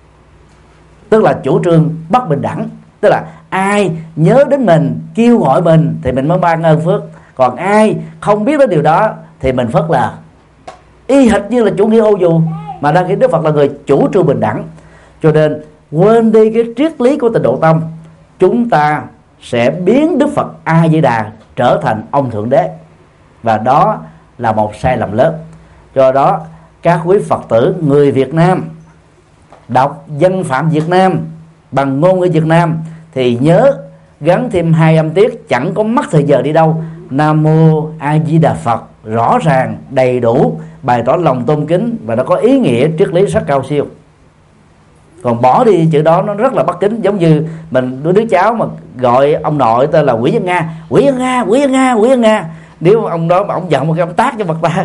tức là chủ trương bất bình đẳng. Tức là ai nhớ đến mình, kêu gọi mình thì mình mới ban ơn phước, còn ai không biết đến điều đó thì mình phớt lờ. Y hệt như là chủ nghĩa ô dù, mà đang khi Đức Phật là người chủ trương bình đẳng. Cho nên quên đi cái triết lý của Tịnh Độ Tông, chúng ta sẽ biến Đức Phật A Di Đà trở thành ông Thượng Đế, và đó là một sai lầm lớn. Do đó các quý Phật tử người Việt Nam đọc Dân Phạm Việt Nam bằng ngôn ngữ Việt Nam thì nhớ gắn thêm hai âm tiết, chẳng có mất thời giờ đi đâu. Nam Mô A Di Đà Phật rõ ràng, đầy đủ, bày tỏ lòng tôn kính, và nó có ý nghĩa triết lý rất cao siêu. Còn bỏ đi chữ đó nó rất là bất kính. Giống như mình đứa đứa cháu mà gọi ông nội tên là Quỷ Văn Nga, Quỷ Văn Nga, Quỷ Văn Nga, Quỷ Văn Nga, nếu ông đó mà ông giận một cái ông tát cho mặt tay.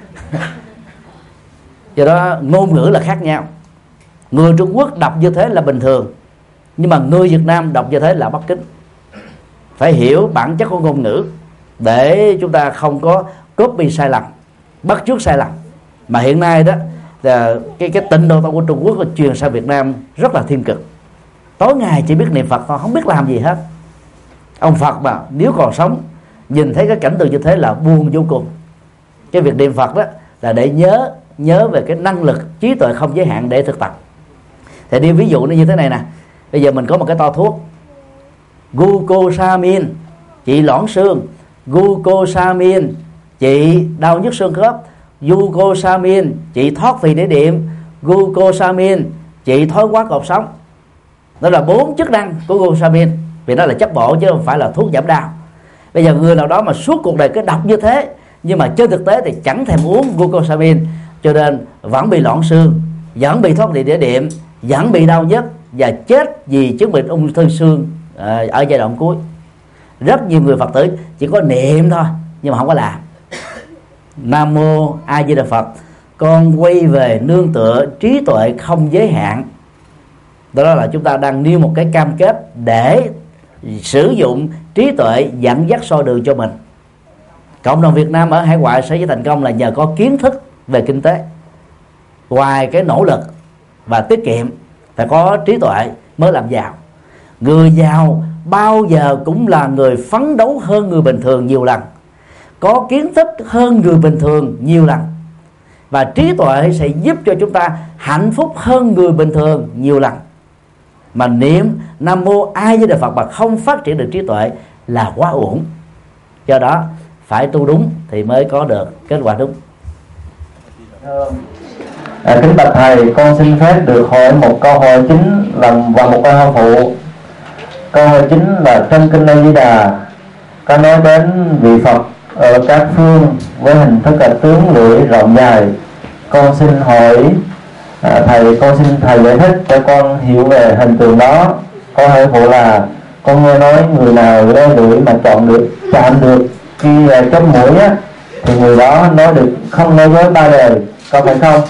Do đó ngôn ngữ là khác nhau. Người Trung Quốc đọc như thế là bình thường, nhưng mà người Việt Nam đọc như thế là bất kính. Phải hiểu bản chất của ngôn ngữ để chúng ta không có copy sai lầm, bắt chước sai lầm. Mà hiện nay đó là cái cái Tịnh Độ Tông của Trung Quốc là truyền sang Việt Nam rất là thiên cực. Tối ngày chỉ biết niệm Phật thôi, không biết làm gì hết. Ông Phật mà nếu còn sống nhìn thấy cái cảnh tượng như thế là buồn vô cùng. Cái việc niệm Phật đó là để nhớ nhớ về cái năng lực trí tuệ không giới hạn để thực tập. Thì đi ví dụ như thế này nè. Bây giờ mình có một cái to thuốc Glucosamine trị loãng xương, Glucosamine trị đau nhức xương khớp, Glucosamine trị thoát vị đĩa đệm, Glucosamine trị thoái hóa cột sống. Đó là bốn chức năng của Glucosamine, vì nó là chất bổ chứ không phải là thuốc giảm đau. Bây giờ người nào đó mà suốt cuộc đời cứ đọc như thế, nhưng mà trên thực tế thì chẳng thèm uống Glucosamine, cho nên vẫn bị loãng xương, vẫn bị thoát vị đĩa đệm, vẫn bị đau nhức và chết vì chứng bệnh ung thư xương ở giai đoạn cuối. Rất nhiều người Phật tử chỉ có niệm thôi nhưng mà không có làm. Nam Mô A Di Đà Phật, con quay về nương tựa trí tuệ không giới hạn. Đó là chúng ta đang nêu một cái cam kết để sử dụng trí tuệ dẫn dắt soi đường cho mình. Cộng đồng Việt Nam ở hải ngoại sẽ thành công là nhờ có kiến thức về kinh tế. Ngoài cái nỗ lực và tiết kiệm, phải có trí tuệ mới làm giàu. Người giàu bao giờ cũng là người phấn đấu hơn người bình thường nhiều lần, có kiến thức hơn người bình thường nhiều lần. và trí tuệ sẽ giúp cho chúng ta hạnh phúc hơn người bình thường nhiều lần. Mà niệm Nam Mô A Di Đà Phật mà không phát triển được trí tuệ là quá uổng. Do đó phải tu đúng thì mới có được kết quả đúng. À, kính bạch thầy, con xin phép được hỏi một câu hỏi chính là và một câu hỏi phụ. Câu hỏi chính là trong kinh A Di Đà có nói đến vị Phật ở các phương với hình thức là tướng lưỡi rộng dài. Con xin hỏi à, thầy, con xin thầy giải thích cho con hiểu về hình tượng đó. Câu hỏi phụ là con nghe nói người nào leo lưỡi mà chọn được chạm được khi uh, chóp mũi á, thì người đó nói được không nói dối ba đời, có phải không?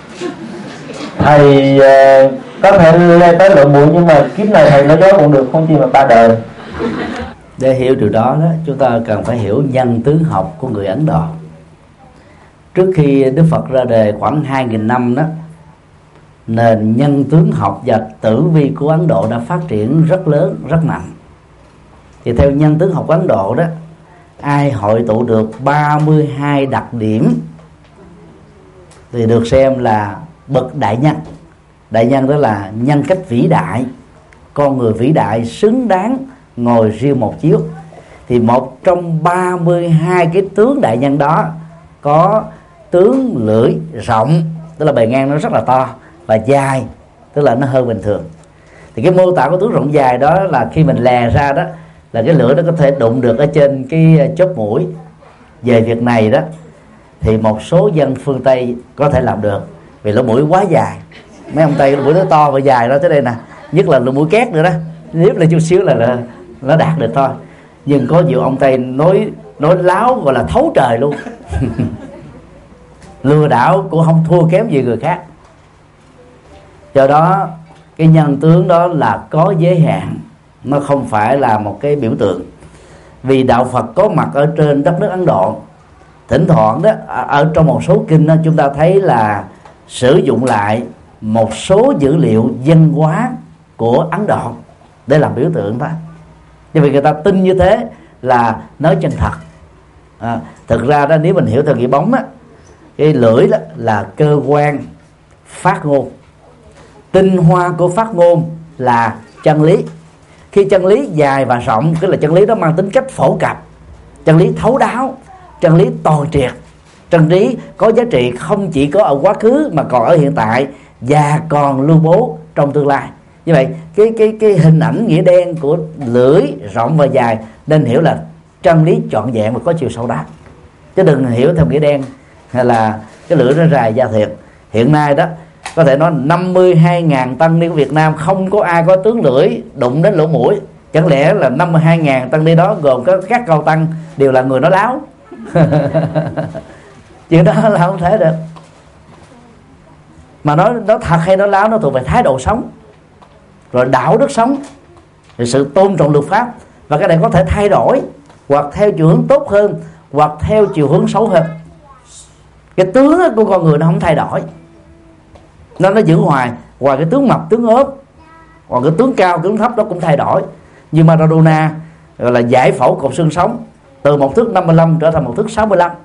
Thầy uh, có thể leo tới lỗ mũi nhưng mà kiếp này thầy nói dối cũng được, không chi mà ba đời. Để hiểu điều đó, đó chúng ta cần phải hiểu nhân tướng học của người Ấn Độ. Trước khi Đức Phật ra đời khoảng hai nghìn năm đó, nền nhân tướng học và tử vi của Ấn Độ đã phát triển rất lớn, rất mạnh. Thì theo nhân tướng học Ấn Độ đó, ai hội tụ được ba mươi hai đặc điểm thì được xem là bậc đại nhân. Đại nhân đó là nhân cách vĩ đại, con người vĩ đại xứng đáng ngồi riêng một chiếu. Thì một trong ba mươi hai cái tướng đại nhân đó có tướng lưỡi rộng, tức là bề ngang nó rất là to, và dài, tức là nó hơn bình thường. Thì cái mô tả của tướng rộng dài đó là khi mình lè ra đó là cái lưỡi nó có thể đụng được ở trên cái chóp mũi. Về việc này đó thì một số dân phương Tây có thể làm được, vì lỗ mũi quá dài. Mấy ông Tây lỗ mũi nó to và dài đó tới đây nè, nhất là lỗ mũi két nữa đó, nếu là chút xíu là, là nó đạt được thôi. Nhưng có nhiều ông Tây nói nói láo gọi là thấu trời luôn. Lừa đảo cũng không thua kém gì người khác. Do đó cái nhân tướng đó là có giới hạn, nó không phải là một cái biểu tượng. Vì đạo Phật có mặt ở trên đất nước Ấn Độ, thỉnh thoảng đó ở trong một số kinh đó, chúng ta thấy là sử dụng lại một số dữ liệu văn hóa của Ấn Độ để làm biểu tượng đó. Vì người ta tin như thế là nói chân thật. À, thực ra đó, nếu mình hiểu theo nghĩa bóng á, cái lưỡi đó là cơ quan phát ngôn, tinh hoa của phát ngôn là chân lý. Khi chân lý dài và rộng, tức là chân lý đó mang tính cách phổ cập, chân lý thấu đáo, chân lý toàn triệt, chân lý có giá trị không chỉ có ở quá khứ mà còn ở hiện tại và còn lưu bố trong tương lai. Như vậy cái cái cái hình ảnh nghĩa đen của lưỡi rộng và dài nên hiểu là chân lý trọn vẹn và có chiều sâu đáp, chứ đừng hiểu theo nghĩa đen hay là cái lưỡi nó dài da thiệt. Hiện nay đó có thể nói năm mươi hai nghìn tăng ni của Việt Nam không có ai có tướng lưỡi đụng đến lỗ mũi. Chẳng lẽ là năm mươi hai nghìn tăng ni đó gồm có các cao tăng đều là người nói láo? Chuyện đó là không thể được. Mà nói nó thật hay nói láo nó thuộc về thái độ sống, rồi đạo đức sống, rồi sự tôn trọng luật pháp. Và cái này có thể thay đổi, hoặc theo chiều hướng tốt hơn, hoặc theo chiều hướng xấu hơn. Cái tướng của con người nó không thay đổi, nó nó giữ hoài. Ngoài cái tướng mập, tướng ốm, hoặc cái tướng cao, tướng thấp nó cũng thay đổi. Như Maradona gọi là giải phẫu cột xương sống, từ một thước năm mươi lăm trở thành một thước sáu mươi lăm.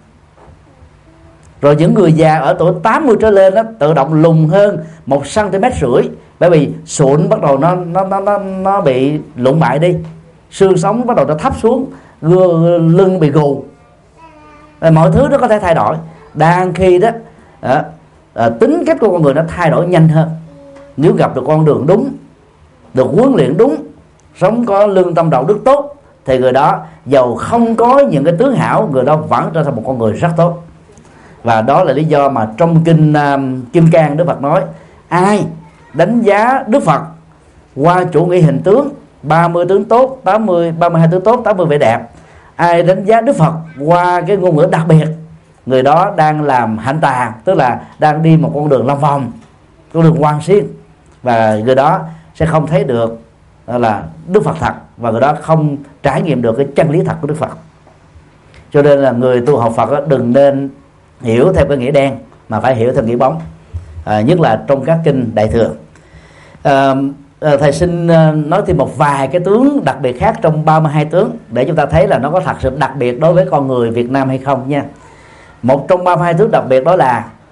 Rồi những người già ở tuổi tám mươi trở lên đó, tự động lùn hơn một xăng ti mét rưỡi, bởi vì sụn bắt đầu nó nó nó nó, nó bị lụng bại đi, xương sống bắt đầu nó thấp xuống, gưa, lưng bị gù. Rồi mọi thứ nó có thể thay đổi. Đang khi đó à, à, tính cách của con người nó thay đổi nhanh hơn. Nếu gặp được con đường đúng, được huấn luyện đúng, sống có lương tâm đạo đức tốt, thì người đó dầu không có những cái tướng hảo, người đó vẫn trở thành một con người rất tốt. Và đó là lý do mà trong kinh uh, Kim Cang Đức Phật nói, ai đánh giá Đức Phật qua chủ nghĩa hình tướng, ba mươi tướng tốt, tám mươi, ba mươi hai tướng tốt, tám mươi vẻ đẹp, ai đánh giá Đức Phật qua cái ngôn ngữ đặc biệt, người đó đang làm hạnh tà, tức là đang đi một con đường long vòng, con đường hoàng xiên, và người đó sẽ không thấy được là Đức Phật thật, và người đó không trải nghiệm được cái chân lý thật của Đức Phật. Cho nên là người tu học Phật đó, đừng nên hiểu theo cái nghĩa đen mà phải hiểu theo nghĩa bóng, à, nhất là trong các kinh Đại Thừa. à, à, Thầy xin nói thêm một vài cái tướng đặc biệt khác trong ba mươi hai tướng để chúng ta thấy là nó có thật sự đặc biệt đối với con người Việt Nam hay không nha. Một trong ba mươi hai tướng đặc biệt đó là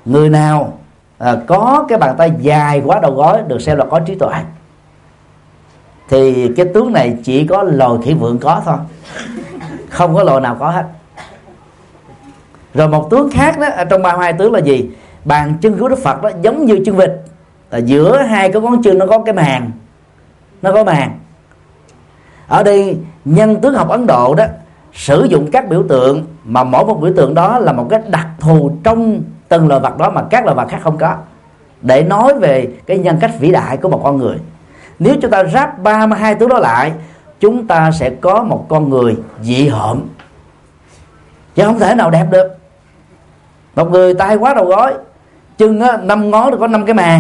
người nào à, có cái bàn tay dài quá đầu gối được xem là có trí tuệ. Thì cái tướng này chỉ có loài khỉ vượn có thôi, không có loài nào có hết. Rồi một tướng khác đó, ở trong ba mươi hai tướng là gì? Bàn chân của Đức Phật đó giống như chân vịt, là giữa hai cái ngón chân nó có cái màng, nó có màng. Ở đây nhân tướng học Ấn Độ đó sử dụng các biểu tượng mà mỗi một biểu tượng đó là một cái đặc thù trong từng loài vật đó mà các loài vật khác không có, để nói về cái nhân cách vĩ đại của một con người. Nếu chúng ta ráp ba mươi hai tướng đó lại, chúng ta sẽ có một con người dị hợm, chứ không thể nào đẹp được. Một người tay quá đầu gối, chân á, năm ngón được có năm cái màng,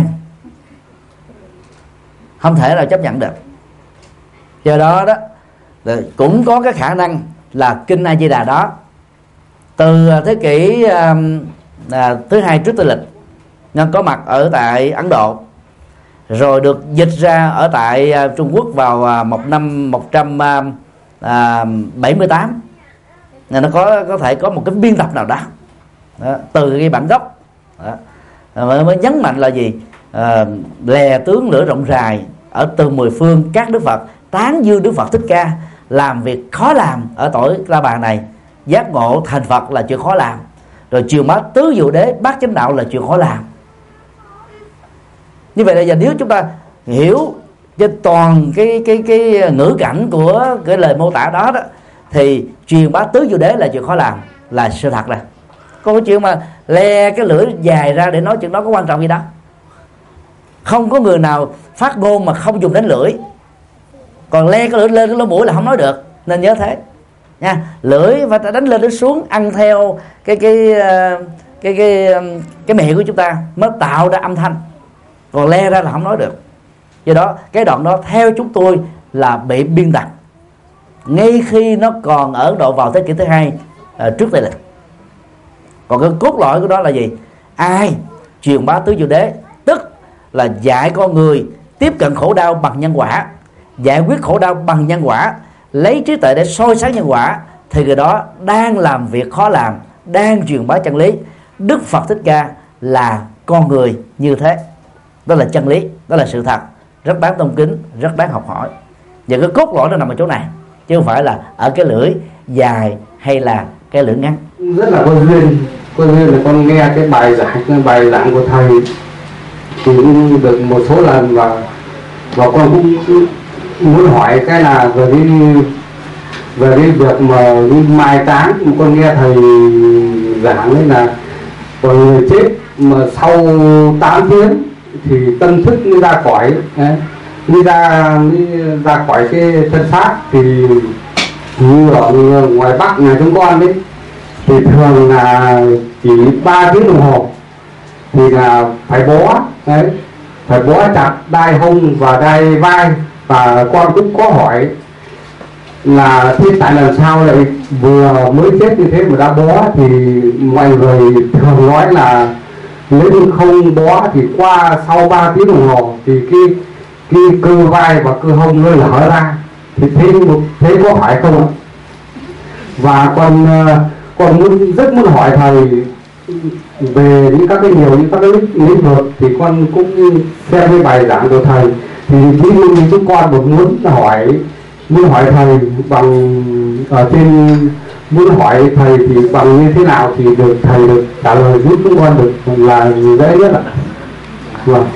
không thể nào chấp nhận được. Do đó đó cũng có cái khả năng là kinh A Di Đà đó từ thế kỷ à, à, thứ hai trước Tây lịch nó có mặt ở tại Ấn Độ, rồi được dịch ra ở tại à, Trung Quốc vào à, một năm một trăm bảy mươi tám. Nó có có thể có một cái biên tập nào đó, đó từ cái bản gốc đó. Mới, mới nhấn mạnh là gì? À, lè tướng lửa rộng rdài ở từ mười phương các Đức Phật tán dương Đức Phật Thích Ca làm việc khó làm ở cõi La Bàn này. Giác ngộ thành Phật là chuyện khó làm, rồi truyền bá tứ diệu đế bát chánh đạo là chuyện khó làm. Như vậy là giờ nếu chúng ta hiểu trên toàn cái cái cái ngữ cảnh của cái lời mô tả đó đó, thì truyền bá tứ diệu đế là chuyện khó làm, là sự thật rồi. Còn cái chuyện mà le cái lưỡi dài ra để nói chuyện đó có quan trọng gì đâu. Không có người nào phát ngôn mà không dùng đến lưỡi. Còn le cái lưỡi lên cái lỗ mũi là không nói được, nên nhớ thế nha. Lưỡi và đánh lên đánh xuống ăn theo cái cái cái cái cái miệng của chúng ta mới tạo ra âm thanh, còn le ra là không nói được. Do đó cái đoạn đó theo chúng tôi là bị biên tập ngay khi nó còn ở độ vào thế kỷ thứ hai à, trước Tây lịch. Còn cái cốt lõi của đó là gì? Ai truyền bá tứ diệu đế, tức là dạy con người tiếp cận khổ đau bằng nhân quả, giải quyết khổ đau bằng nhân quả, lấy trí tuệ để soi sáng nhân quả, thì người đó đang làm việc khó làm, đang truyền bá chân lý. Đức Phật Thích Ca là con người như thế. Đó là chân lý, đó là sự thật, rất đáng tôn kính, rất đáng học hỏi. Và cái cốt lõi nó nằm ở chỗ này, chứ không phải là ở cái lưỡi dài hay là cái lưỡi ngắn. Rất là có duyên, có duyên là con nghe cái bài giảng, cái bài giảng của thầy thì cũng được một số lần, và và con cũng muốn hỏi cái là về cái về cái việc mà mai táng. Con nghe thầy giảng ấy là còn người chết mà sau tám tiếng thì tâm thức mới ra khỏi mới ra mới ra khỏi cái thân xác. Thì như ở ngoài Bắc nhà chúng con đấy thì thường là chỉ ba tiếng đồng hồ thì là phải bó đấy, phải bó chặt đai hông và đai vai. Và con cũng có hỏi là thế tại làm sao lại vừa mới chết như thế mà đã bó, thì mọi người thường nói là nếu như không bó thì qua sau ba tiếng đồng hồ thì cái cái cơ vai và cơ hông nó lở ra. Thì thế thế có phải không ạ? Và con con muốn rất muốn hỏi thầy về những các cái nhiều những các cái lĩnh vực, thì con cũng xem cái bài giảng của thầy. Thì ví dụ như chúng con một muốn hỏi muốn hỏi thầy bằng ở trên muốn hỏi thầy thì bằng như thế nào thì được thầy được trả lời giúp chúng con được là dễ nhất ạ. Vâng.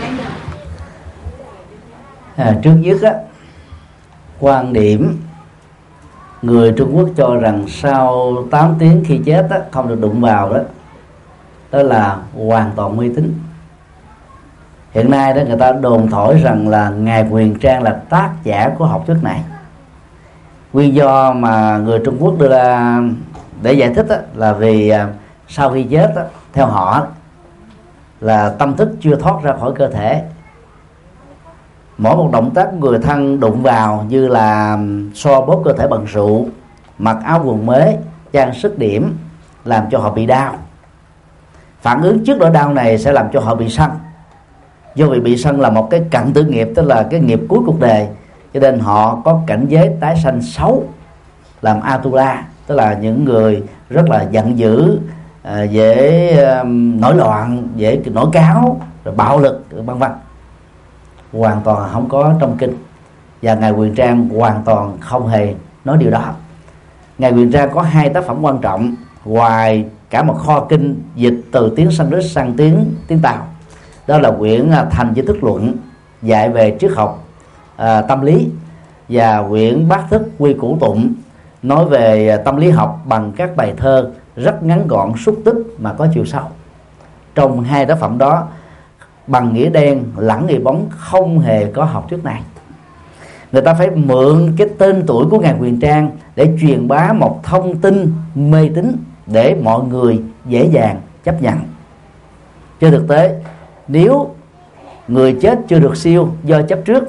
À, trước nhất á, quan điểm người Trung Quốc cho rằng sau tám tiếng khi chết á, không được đụng vào đó, đó là hoàn toàn mê tín. Hiện nay đó người ta đồn thổi rằng là Ngài Huyền Trang là tác giả của học thuyết này. Nguyên do mà người Trung Quốc đưa ra để giải thích đó, là vì sau khi chết đó, theo họ là tâm thức chưa thoát ra khỏi cơ thể. Mỗi một động tác người thân đụng vào như là xoa bóp cơ thể bằng rượu, mặc áo quần mới, trang sức điểm, làm cho họ bị đau. Phản ứng trước nỗi đau này sẽ làm cho họ bị sân. Do vì bị sân là một cái cận tử nghiệp, tức là cái nghiệp cuối cuộc đời, cho nên họ có cảnh giới tái sanh xấu, làm Atula, tức là những người rất là giận dữ, à, dễ à, nổi loạn, dễ nổi cáo, rồi bạo lực, vân vân, hoàn toàn không có trong kinh. Và ngài Huyền Trang hoàn toàn không hề nói điều đó. Ngài Huyền Trang có hai tác phẩm quan trọng, ngoài cả một kho kinh dịch từ tiếng Sanskrit sang tiếng tiếng Tàu. Đó là quyển Thành Giới Thức Luận dạy về triết học à, tâm lý, và quyển Bát Thức Quy Củ Tụng nói về tâm lý học bằng các bài thơ rất ngắn gọn, xúc tích mà có chiều sâu. Trong hai tác phẩm đó, bằng nghĩa đen lẫn nghĩa bóng, không hề có học thuyết này. Người ta phải mượn cái tên tuổi của ngài Huyền Trang để truyền bá một thông tin mê tín để mọi người dễ dàng chấp nhận. Trên thực tế, nếu người chết chưa được siêu do chấp trước,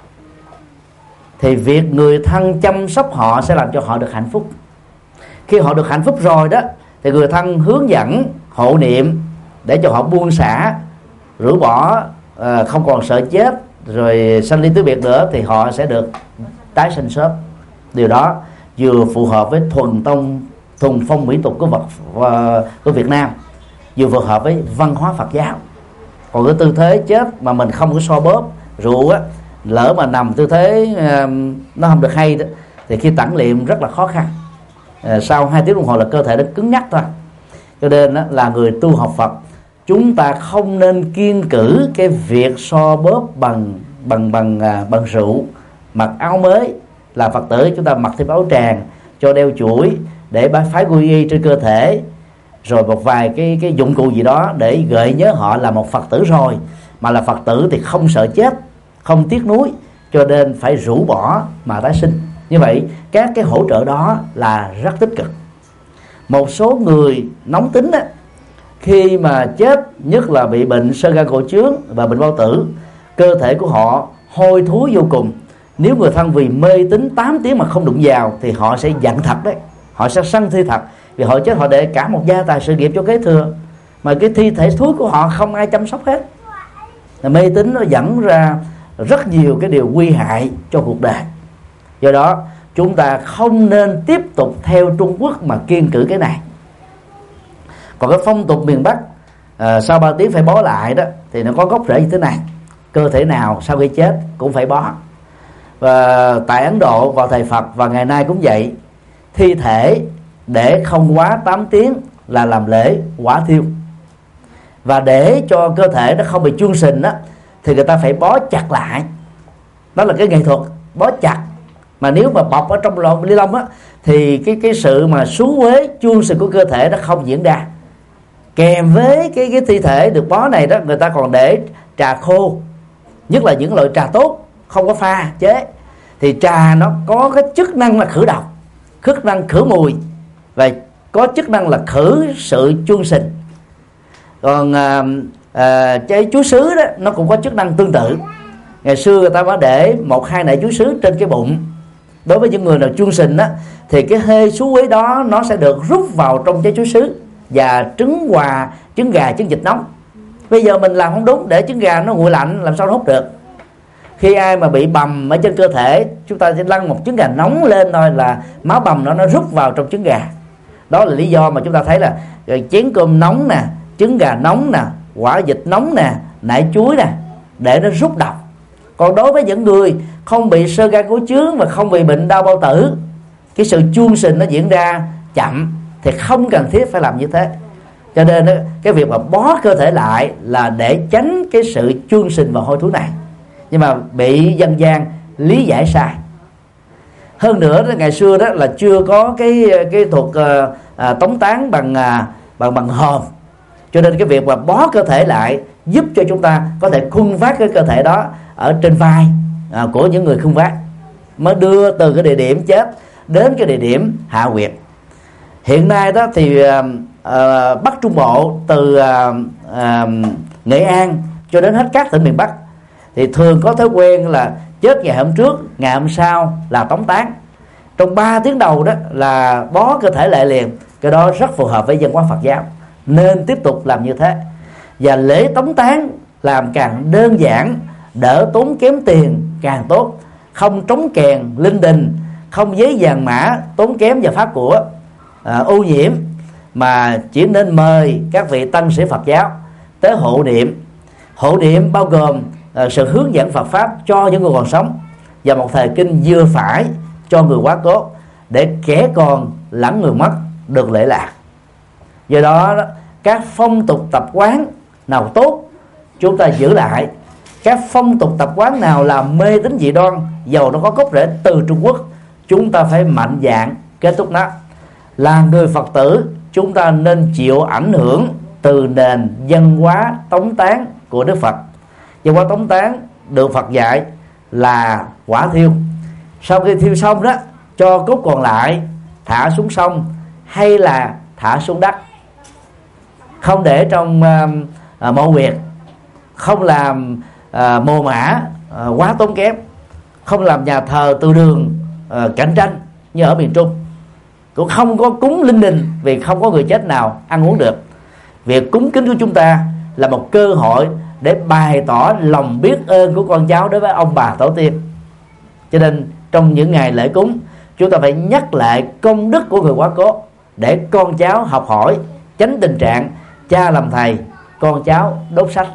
thì việc người thân chăm sóc họ sẽ làm cho họ được hạnh phúc. Khi họ được hạnh phúc rồi đó, thì người thân hướng dẫn, hộ niệm để cho họ buông xả, rũ bỏ, không còn sợ chết, rồi sanh ly tứ biệt nữa, thì họ sẽ được tái sinh sớm. Điều đó vừa phù hợp với thuần tông thuần phong mỹ tục của vật của Việt Nam, vừa phù hợp với văn hóa Phật giáo. Còn cái tư thế chết mà mình không có so bóp rượu á, lỡ mà nằm tư thế uh, nó không được hay đó, thì khi tản liệm rất là khó khăn. Uh, sau hai tiếng đồng hồ là cơ thể nó cứng nhắc thôi. Cho nên đó, là người tu học Phật, chúng ta không nên kiêng cữ cái việc so bóp bằng bằng bằng uh, bằng rượu. Mặc áo mới là Phật tử, chúng ta mặc thêm áo tràng, cho đeo chuỗi để phái quy y trên cơ thể, rồi một vài cái cái dụng cụ gì đó để gợi nhớ họ là một Phật tử rồi. Mà là Phật tử thì không sợ chết, không tiếc nuối, cho nên phải rũ bỏ mà tái sinh. Như vậy các cái hỗ trợ đó là rất tích cực. Một số người nóng tính á, khi mà chết, nhất là bị bệnh xơ gan cổ trướng và bệnh bao tử, cơ thể của họ hôi thối vô cùng. Nếu người thân vì mê tín tám tiếng mà không đụng vào thì họ sẽ giận thật đấy, họ sẽ sân thi thật. Vì họ chết họ để cả một gia tài sự nghiệp cho kế thừa, mà cái thi thể thúi của họ không ai chăm sóc hết. Mê tín nó dẫn ra rất nhiều cái điều nguy hại cho cuộc đời. Do đó chúng ta không nên tiếp tục theo Trung Quốc mà kiêng cữ cái này. Còn cái phong tục miền Bắc à, sau ba tiếng phải bó lại đó, thì nó có gốc rễ như thế này. Cơ thể nào sau khi chết cũng phải bó. Và tại Ấn Độ vào thời Phật và ngày nay cũng vậy, thi thể để không quá tám tiếng là làm lễ quả thiêu. Và để cho cơ thể nó không bị chuông sình đó, thì người ta phải bó chặt lại. Đó là cái nghệ thuật bó chặt. Mà nếu mà bọc ở trong lon ni lông á, thì cái cái sự mà xú uế chuông sình của cơ thể nó không diễn ra. Kèm với cái cái thi thể được bó này đó, người ta còn để trà khô, nhất là những loại trà tốt, không có pha chế. Thì trà nó có cái chức năng là khử độc, chức năng khử mùi, và có chức năng là khử sự chuông sình. Còn à, à, trái chuối sứ đó nó cũng có chức năng tương tự. Ngày xưa người ta có để một hai nải chuối sứ trên cái bụng. Đối với những người nào chuông sình á, thì cái hơi xú uế đó nó sẽ được rút vào trong trái chuối sứ và trứng hòa, trứng gà, trứng vịt nóng. Bây giờ mình làm không đúng, để trứng gà nó nguội lạnh làm sao nó hút được. Khi ai mà bị bầm ở trên cơ thể, chúng ta sẽ lăn một trứng gà nóng lên thôi là máu bầm nó nó rút vào trong trứng gà. Đó là lý do mà chúng ta thấy là chén cơm nóng nè, trứng gà nóng nè, quả vịt nóng nè, nải chuối nè, để nó rút độc. Còn đối với những người không bị xơ gan cổ trướng và không bị bệnh đau bao tử, cái sự chuông sình nó diễn ra chậm thì không cần thiết phải làm như thế. Cho nên cái việc mà bó cơ thể lại là để tránh cái sự chuông sình và hôi thối này. Nhưng mà bị dân gian lý giải sai. Hơn nữa đó, ngày xưa đó là chưa có cái cái thuật uh, à, tống táng bằng uh, bằng bằng hòm. Cho nên cái việc mà bó cơ thể lại giúp cho chúng ta có thể khuân vác cái cơ thể đó ở trên vai à, của những người khuân vác, mới đưa từ cái địa điểm chết đến cái địa điểm hạ huyệt. Hiện nay đó thì uh, uh, Bắc Trung Bộ từ uh, uh, Nghệ An cho đến hết các tỉnh miền Bắc thì thường có thói quen là chết ngày hôm trước, ngày hôm sau là tống táng. Trong ba tiếng đầu đó là bó cơ thể lại liền. Cái đó rất phù hợp với văn hóa Phật giáo, nên tiếp tục làm như thế. Và lễ tống táng làm càng đơn giản, đỡ tốn kém tiền càng tốt, không trống kèn linh đình, không giấy vàng mã tốn kém và pháp của, à, ô nhiễm, mà chỉ nên mời các vị tăng sĩ Phật giáo tới hộ niệm. Hộ niệm bao gồm uh, sự hướng dẫn Phật pháp cho những người còn sống và một thời kinh vừa phải cho người quá cố, để kẻ còn lẫn người mất được lễ lạc. Do đó các phong tục tập quán nào tốt chúng ta giữ lại, các phong tục tập quán nào là mê tín dị đoan dầu nó có gốc rễ từ Trung Quốc chúng ta phải mạnh dạn kết thúc nó. Là người Phật tử chúng ta nên chịu ảnh hưởng từ nền văn hóa tống tán của Đức Phật. Văn hóa tống tán được Phật dạy là quả thiêu, sau khi thiêu xong đó cho cốt còn lại thả xuống sông hay là thả xuống đất, không để trong uh, uh, mộ huyệt, không làm uh, mồ mả uh, quá tốn kém, không làm nhà thờ từ đường uh, cạnh tranh như ở miền Trung, cũng không có cúng linh đình vì không có người chết nào ăn uống được. Việc cúng kính của chúng ta là một cơ hội để bày tỏ lòng biết ơn của con cháu đối với ông bà tổ tiên. Cho nên trong những ngày lễ cúng chúng ta phải nhắc lại công đức của người quá cố để con cháu học hỏi, tránh tình trạng cha làm thầy, con cháu đốt sách.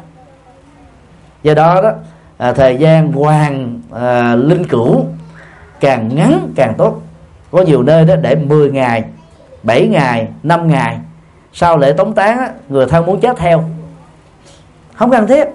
Do đó, đó à, thời gian hoàng à, linh cữu càng ngắn càng tốt. Có nhiều nơi đó để mười ngày, bảy ngày, năm ngày. Sau lễ tống tán á, người thân muốn chết theo, không cần thiết.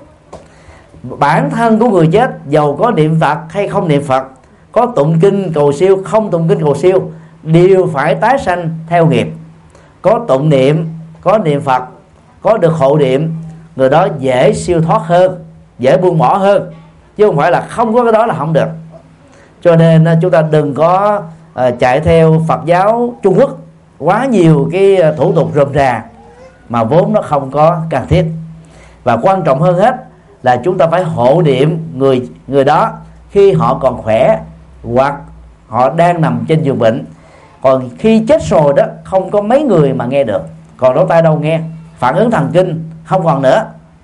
Bản thân của người chết dầu có niệm Phật hay không niệm Phật, có tụng kinh cầu siêu không tụng kinh cầu siêu, đều phải tái sanh theo nghiệp. Có tụng niệm, có niệm Phật, có được hộ niệm, người đó dễ siêu thoát hơn, dễ buông bỏ hơn, chứ không phải là không có cái đó là không được. Cho nên chúng ta đừng có uh, chạy theo Phật giáo Trung Quốc quá nhiều cái thủ tục rườm rà mà vốn nó không có cần thiết. Và quan trọng hơn hết là chúng ta phải hộ niệm người người đó khi họ còn khỏe hoặc họ đang nằm trên giường bệnh. Còn khi chết rồi đó không có mấy người mà nghe được, còn lỗ tai đâu nghe, phản ứng thần kinh không còn nữa.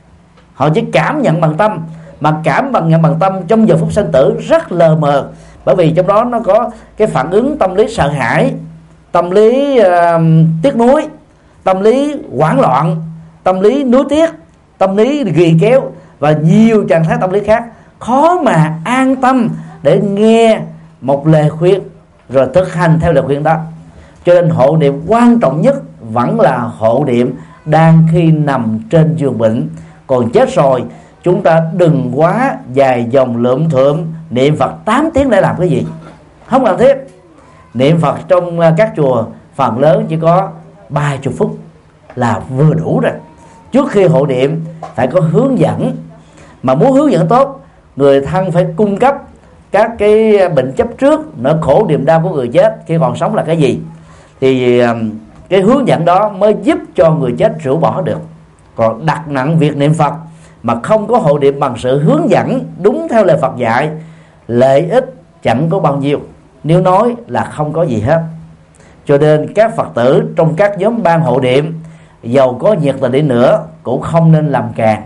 Họ chỉ cảm nhận bằng tâm, mà cảm bằng nhận bằng tâm trong giờ phút sinh tử rất lờ mờ, bởi vì trong đó nó có cái phản ứng tâm lý sợ hãi, tâm lý uh, tiếc nuối, tâm lý hoảng loạn, tâm lý nuối tiếc, tâm lý ghi kéo và nhiều trạng thái tâm lý khác, khó mà an tâm để nghe một lời khuyên rồi thực hành theo lời khuyên đó. Cho nên hộ niệm quan trọng nhất vẫn là hộ niệm đang khi nằm trên giường bệnh. Còn chết rồi chúng ta đừng quá dài dòng lượm thượm niệm Phật tám tiếng để làm cái gì, không cần thiết. Niệm Phật trong các chùa phần lớn chỉ có ba mươi phút là vừa đủ rồi. Trước khi hộ niệm phải có hướng dẫn, mà muốn hướng dẫn tốt, người thân phải cung cấp các cái bệnh chấp trước, nỗi khổ niềm đau của người chết khi còn sống là cái gì, thì cái hướng dẫn đó mới giúp cho người chết rũ bỏ được. Còn đặt nặng việc niệm Phật mà không có hộ niệm bằng sự hướng dẫn đúng theo lời Phật dạy, lợi ích chẳng có bao nhiêu, nếu nói là không có gì hết. Cho nên các Phật tử trong các nhóm ban hộ niệm dầu có nhiệt tình đi nữa cũng không nên làm càng.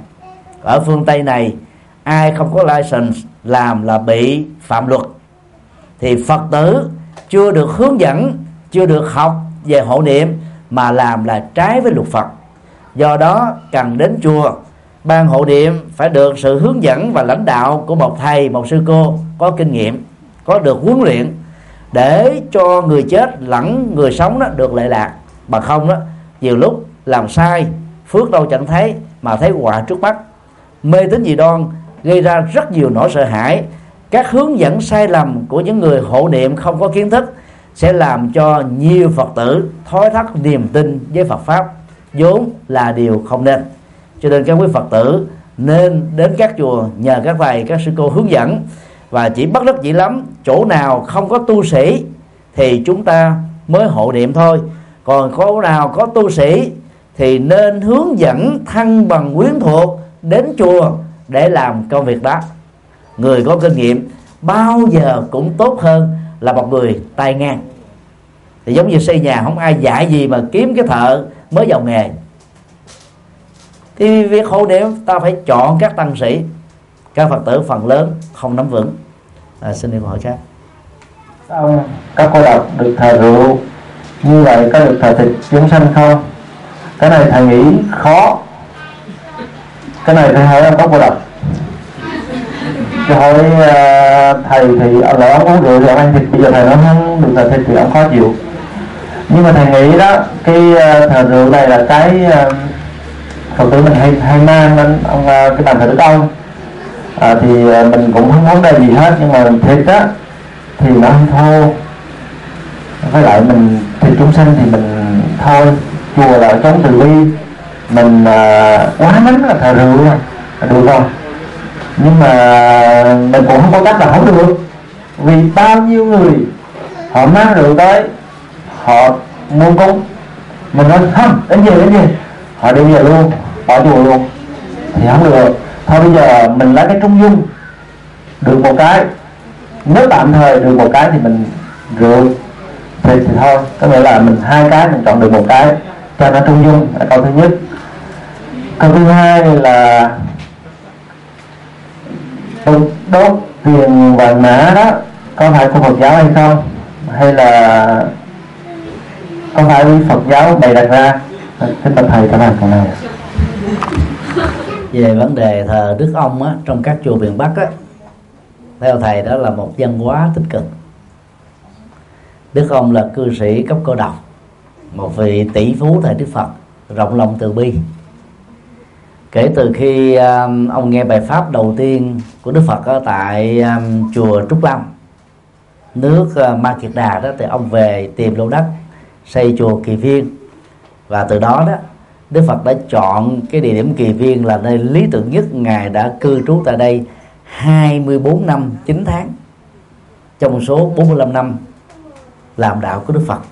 Ở phương Tây này ai không có license làm là bị phạm luật. Thì Phật tử chưa được hướng dẫn, chưa được học về hộ niệm mà làm là trái với luật Phật. Do đó cần đến chùa ban hộ niệm phải được sự hướng dẫn và lãnh đạo của một thầy, một sư cô có kinh nghiệm, có được huấn luyện, để cho người chết lẫn người sống đó được lệ lạc. Bằng không đó nhiều lúc làm sai, phước đâu chẳng thấy mà thấy họa trước mắt. Mê tín dị đoan gây ra rất nhiều nỗi sợ hãi. Các hướng dẫn sai lầm của những người hộ niệm không có kiến thức sẽ làm cho nhiều Phật tử thối thắt niềm tin với Phật pháp, vốn là điều không nên. Cho nên các quý Phật tử nên đến các chùa nhờ các thầy, các sư cô hướng dẫn. Và chỉ bất đắc dĩ lắm, chỗ nào không có tu sĩ thì chúng ta mới hộ niệm thôi. Còn chỗ nào có tu sĩ thì nên hướng dẫn thân bằng quyến thuộc đến chùa để làm công việc đó. Người có kinh nghiệm bao giờ cũng tốt hơn là một người tay ngang. Thì giống như xây nhà, không ai dạy gì mà kiếm cái thợ mới vào nghề. Thì việc hộ niệm ta phải chọn các tăng sĩ. Các Phật tử phần lớn không nắm vững. à, Xin đi câu hỏi khác. Sao các cô độc được thờ rượu như vậy có được thờ thịt chúng sanh không? Cái này thầy nghĩ khó, cái này thầy hỏi ông có cô độc. Chứ hỏi uh, thầy thì ông lại ông uống rượu thì ông ăn thịt, bây giờ thầy nói không được thờ thịt thì ông khó chịu. Nhưng mà thầy nghĩ đó, cái uh, thờ rượu này là cái uh, Phật tử mình hay hay mang lên ông uh, cái bàn thờ Đức Ông. À, thì uh, mình cũng không vấn đề gì hết, nhưng mà thịt á thì nó không thô, với lại mình thịt chúng sanh thì mình thôi, chùa là chống từ bi, mình uh, quá nắng là thờ rượu là được rồi, nhưng mà mình cũng không có cách là không được, vì bao nhiêu người họ mang rượu tới, họ mua cúng, mình nói không đến về đến về, họ đi về luôn, bỏ chùa luôn thì không được. Thôi bây giờ mình lấy cái trung dung, được một cái, nếu tạm thời được một cái thì mình rượu thì, thì thôi, có nghĩa là mình hai cái mình chọn được một cái cho nó trung dung, là câu thứ nhất. Câu thứ hai là đốt tiền vàng mã đó có phải của Phật giáo hay không, hay là có phải Phật giáo bày đặt ra? Kính bạch thầy, cảm ơn câu này. Về vấn đề thờ Đức Ông á, trong các chùa miền Bắc á, theo thầy đó là một văn hóa tích cực. Đức Ông là cư sĩ cấp cô độc, một vị tỷ phú thời Đức Phật, rộng lòng từ bi. Kể từ khi um, ông nghe bài pháp đầu tiên của Đức Phật ở tại um, chùa Trúc Lâm, nước uh, Ma Kiệt Đà đó, thì ông về tìm lô đất xây chùa Kỳ Viên, và từ đó đó Đức Phật đã chọn cái địa điểm Kỳ Viên là nơi lý tưởng nhất. Ngài đã cư trú tại đây hai mươi bốn năm chín tháng trong số bốn mươi lăm năm làm đạo của Đức Phật.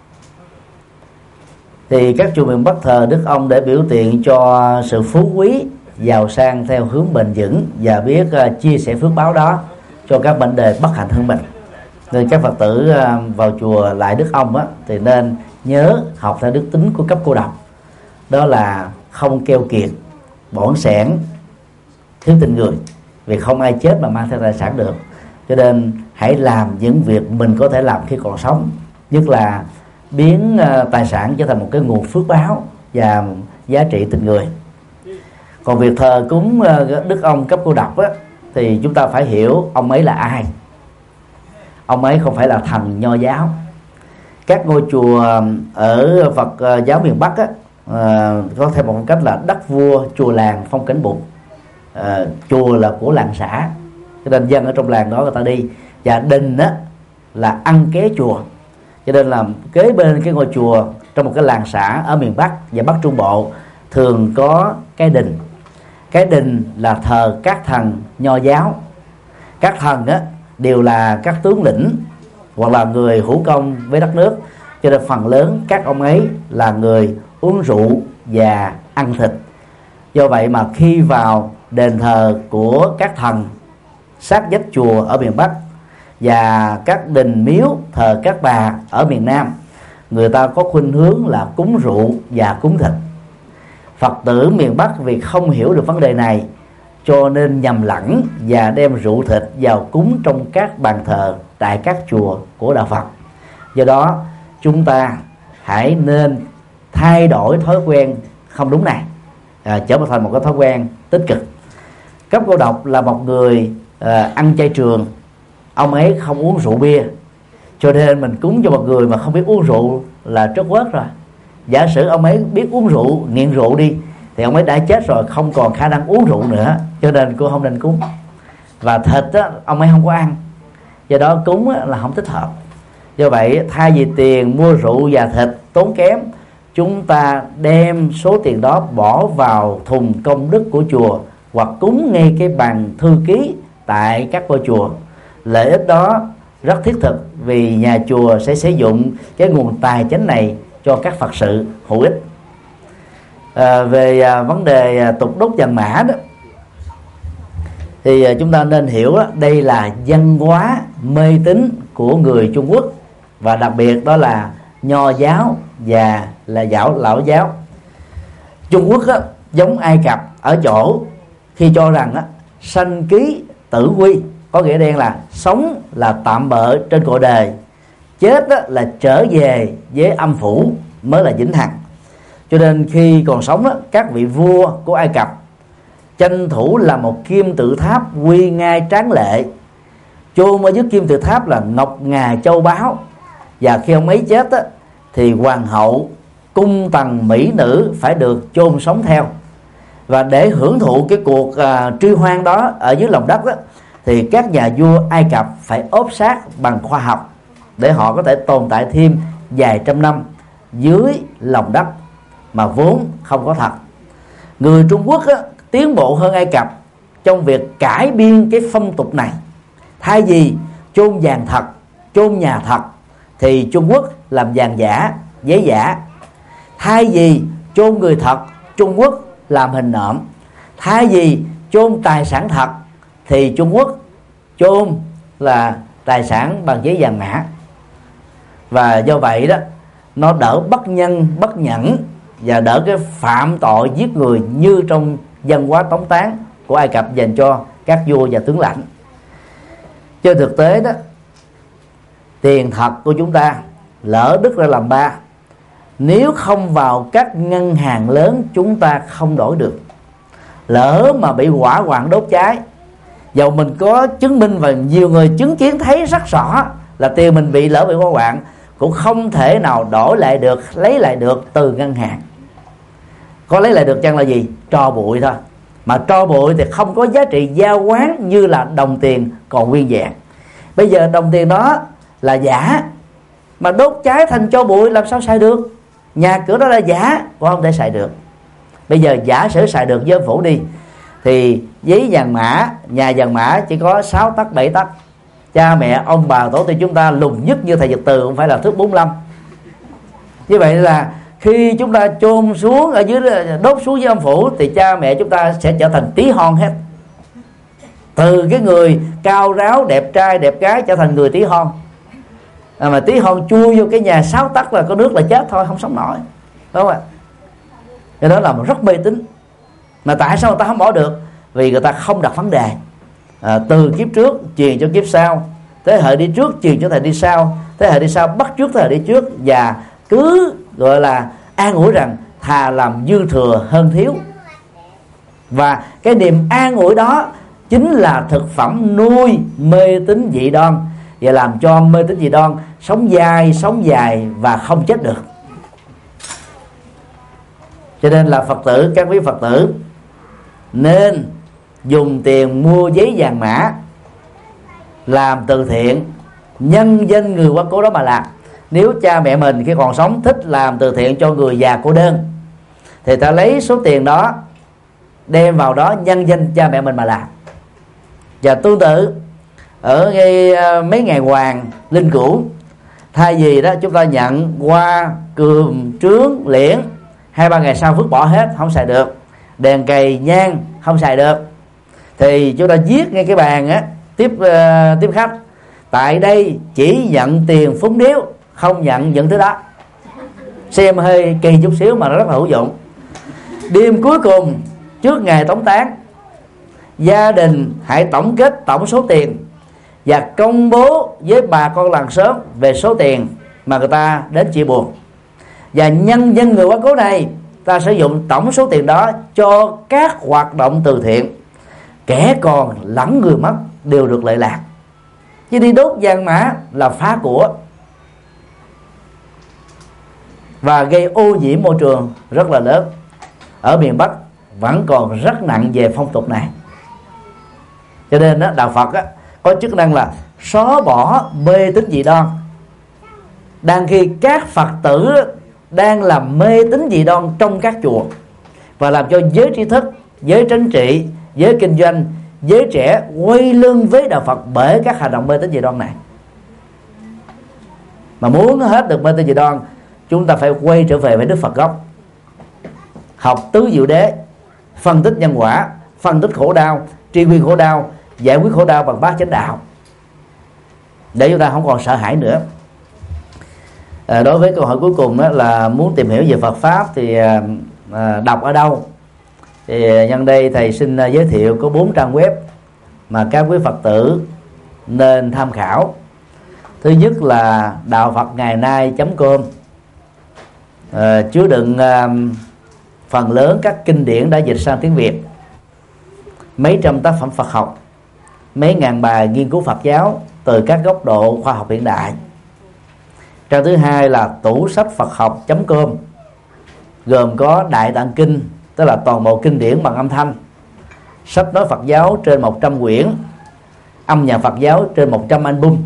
Thì các chùa miền Bắc thờ Đức Ông để biểu hiện cho sự phú quý, giàu sang theo hướng bền vững, và biết uh, chia sẻ phước báo đó cho các mệnh đề bất hạnh hơn mình. Nên các Phật tử uh, vào chùa lại Đức Ông á, thì nên nhớ học theo đức tính của cấp cô độc, đó là không keo kiệt, bỏn sẻn, thiếu tình người, vì không ai chết mà mang theo tài sản được. Cho nên hãy làm những việc mình có thể làm khi còn sống, nhất là biến uh, tài sản trở thành một cái nguồn phước báo và giá trị tình người. Còn việc thờ cúng uh, Đức Ông cấp cô độc á, thì chúng ta phải hiểu ông ấy là ai. Ông ấy không phải là thần nho giáo. Các ngôi chùa ở Phật uh, giáo miền Bắc á, uh, có thêm một phong cách là đất vua chùa làng phong cảnh bụt. Uh, chùa là của làng xã, cho nên dân ở trong làng đó người ta đi, và đình á là ăn ké chùa. Cho nên là kế bên cái ngôi chùa trong một cái làng xã ở miền Bắc và Bắc Trung Bộ thường có cái đình. Cái đình là thờ các thần nho giáo. Các thần á đều là các tướng lĩnh hoặc là người hữu công với đất nước, cho nên phần lớn các ông ấy là người uống rượu và ăn thịt. Do vậy mà khi vào đền thờ của các thần sát vách chùa ở miền Bắc và các đình miếu thờ các bà ở miền Nam, người ta có khuynh hướng là cúng rượu và cúng thịt. Phật tử miền Bắc vì không hiểu được vấn đề này cho nên nhầm lẫn và đem rượu thịt vào cúng trong các bàn thờ tại các chùa của đạo Phật. Do đó chúng ta hãy nên thay đổi thói quen không đúng này, à, trở thành một cái thói quen tích cực. Cấp cô độc là một người à, ăn chay trường. Ông ấy không uống rượu bia, cho nên mình cúng cho một người mà không biết uống rượu là trớt quớt rồi. Giả sử ông ấy biết uống rượu, nghiện rượu đi, thì ông ấy đã chết rồi, không còn khả năng uống rượu nữa, cho nên cô không nên cúng. Và thịt á, ông ấy không có ăn, do đó cúng á, là không thích hợp. Do vậy thay vì tiền mua rượu và thịt tốn kém, chúng ta đem số tiền đó bỏ vào thùng công đức của chùa, hoặc cúng ngay cái bàn thư ký tại các ngôi chùa. Lợi ích đó rất thiết thực, vì nhà chùa sẽ sử dụng cái nguồn tài chính này cho các Phật sự hữu ích. À, về à, vấn đề à, tục đốt vàng mã đó, thì à, chúng ta nên hiểu đó, đây là văn hóa mê tín của người Trung Quốc, và đặc biệt đó là nho giáo và là giáo lão giáo. Trung Quốc á, giống Ai Cập ở chỗ khi cho rằng á, sanh ký tử quy, có nghĩa đen là sống là tạm bợ trên cội đời, chết đó là trở về với âm phủ mới là vĩnh hằng. Cho nên khi còn sống đó, các vị vua của Ai Cập tranh thủ là một kim tự tháp uy ngai tráng lệ, chôn ở dưới kim tự tháp là ngọc ngà châu báu. Và khi ông ấy chết á, thì hoàng hậu, cung tần, mỹ nữ phải được chôn sống theo. Và để hưởng thụ cái cuộc à, truy hoang đó ở dưới lòng đất đó, thì các nhà vua Ai Cập phải ốp xác bằng khoa học để họ có thể tồn tại thêm vài trăm năm dưới lòng đất mà vốn không có thật. Người Trung Quốc á, tiến bộ hơn Ai Cập trong việc cải biên cái phong tục này. Thay vì chôn vàng thật, chôn nhà thật, thì Trung Quốc làm vàng giả, giấy giả. Thay vì chôn người thật, Trung Quốc làm hình nộm. Thay vì chôn tài sản thật, thì Trung Quốc chôn là tài sản bằng giấy vàng mã. Và do vậy đó, nó đỡ bất nhân, bất nhẫn và đỡ cái phạm tội giết người như trong văn hóa tống táng của Ai Cập dành cho các vua và tướng lãnh. Trên thực tế đó, tiền thật của chúng ta lỡ đứt ra làm ba, nếu không vào các ngân hàng lớn chúng ta không đổi được. Lỡ mà bị hỏa hoạn đốt cháy, dầu mình có chứng minh và nhiều người chứng kiến thấy rất rõ là tiền mình bị lỡ bị hỏa hoạn, cũng không thể nào đổi lại được, lấy lại được từ ngân hàng. Có lấy lại được chăng là gì? Tro bụi thôi. Mà tro bụi thì không có giá trị giao quán như là đồng tiền còn nguyên vẹn. Bây giờ đồng tiền đó là giả, mà đốt cháy thành tro bụi làm sao xài được? Nhà cửa đó là giả, cũng không thể xài được. Bây giờ giả sử xài được với phủ đi, thì giấy vàng mã, nhà vàng mã chỉ có sáu tấc bảy tấc. Cha mẹ ông bà tổ tiên chúng ta lùng nhất như thầy Nhật Từ cũng phải là thước bốn mươi lăm. Như vậy là khi chúng ta chôn xuống ở dưới, đốt xuống dưới âm phủ, thì cha mẹ chúng ta sẽ trở thành tí hon hết. Từ cái người cao ráo đẹp trai đẹp gái trở thành người tí hon. À, mà tí hon chui vô cái nhà sáu tấc là có nước là chết thôi, không sống nổi, đúng không ạ? Cái đó là một rất mê tín. Mà tại sao người ta không bỏ được? Vì người ta không đặt vấn đề. À, từ kiếp trước truyền cho kiếp sau, thế hệ đi trước truyền cho thế hệ đi sau, thế hệ đi sau bắt trước thế hệ đi trước, và cứ gọi là an ủi rằng thà làm dư thừa hơn thiếu. Và cái niềm an ủi đó chính là thực phẩm nuôi mê tín dị đoan, và làm cho mê tín dị đoan sống dài, sống dài và không chết được. Cho nên là Phật tử, các quý Phật tử nên dùng tiền mua giấy vàng mã làm từ thiện, nhân danh người quá cố đó mà làm. Nếu cha mẹ mình khi còn sống thích làm từ thiện cho người già cô đơn, thì ta lấy số tiền đó đem vào đó nhân danh cha mẹ mình mà làm. Và tương tự ở ngay mấy ngày hoàng linh cữu, thay vì đó chúng ta nhận qua cườm trướng liễn, hai ba ngày sau vứt bỏ hết, không xài được. Đèn cầy nhang không xài được, thì chúng ta viết ngay cái bàn á, tiếp uh, tiếp khách: tại đây chỉ nhận tiền phúng điếu, không nhận những thứ đó. Xem hơi kỳ chút xíu mà nó rất là hữu dụng. Đêm cuối cùng trước ngày tống táng, gia đình hãy tổng kết tổng số tiền và công bố với bà con làng xóm về số tiền mà người ta đến chia buồn. Và nhân dân người quá cố này, ta sử dụng tổng số tiền đó cho các hoạt động từ thiện. Kẻ còn lẫn người mất đều được lợi lạc. Chứ đi đốt vàng mã là phá của và gây ô nhiễm môi trường rất là lớn. Ở miền Bắc vẫn còn rất nặng về phong tục này. Cho nên đó, đạo Phật đó, có chức năng là xóa bỏ mê tín dị đoan, đang khi các Phật tử đang làm mê tín dị đoan trong các chùa, và làm cho giới trí thức, giới chính trị, giới kinh doanh, giới trẻ quay lưng với đạo Phật bởi các hành động mê tín dị đoan này. Mà muốn hết được mê tín dị đoan, chúng ta phải quay trở về với Đức Phật gốc, học tứ diệu đế, phân tích nhân quả, phân tích khổ đau, tri nguyên khổ đau, giải quyết khổ đau bằng bát chánh đạo, để chúng ta không còn sợ hãi nữa. À, đối với câu hỏi cuối cùng đó là muốn tìm hiểu về Phật pháp thì à, đọc ở đâu? Thì nhân đây thầy xin giới thiệu có bốn trang web mà các quý Phật tử nên tham khảo. Thứ nhất là đạo Phật ngày nay .com, à, chứa đựng à, phần lớn các kinh điển đã dịch sang tiếng Việt, mấy trăm tác phẩm Phật học, mấy ngàn bài nghiên cứu Phật giáo từ các góc độ khoa học hiện đại. Trang thứ hai là tủ sách Phật học .com, gồm có Đại Tạng Kinh, tức là toàn bộ kinh điển bằng âm thanh, sách nói Phật giáo trên một trăm quyển, âm nhạc Phật giáo trên một trăm album,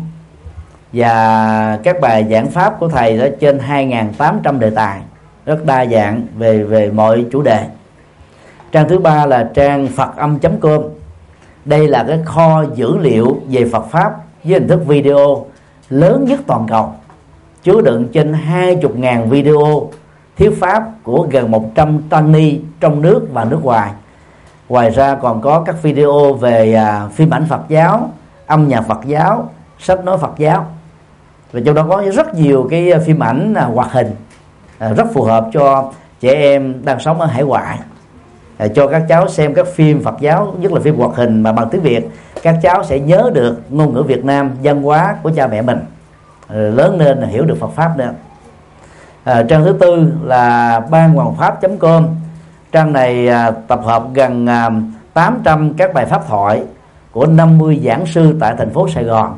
và các bài giảng pháp của thầy đó trên hai nghìn tám trăm đề tài, rất đa dạng về về mọi chủ đề. Trang thứ ba là trang Phật âm .com. Đây là cái kho dữ liệu về Phật pháp với hình thức video lớn nhất toàn cầu, chứa đựng trên hai mươi nghìn video thuyết pháp của gần một trăm tăng ni trong nước và nước ngoài. Ngoài ra còn có các video về à, phim ảnh Phật giáo, âm nhạc Phật giáo, sách nói Phật giáo. Và trong đó có rất nhiều cái phim ảnh à, hoạt hình à, rất phù hợp cho trẻ em đang sống ở hải ngoại, à, cho các cháu xem các phim Phật giáo, nhất là phim hoạt hình mà bằng tiếng Việt. Các cháu sẽ nhớ được ngôn ngữ Việt Nam, văn hóa của cha mẹ mình, à, lớn lên là hiểu được Phật pháp nữa. À, trang thứ tư là ban hoàng pháp .com. Trang này à, tập hợp gần à, tám trăm các bài pháp thoại của năm mươi giảng sư tại thành phố Sài Gòn.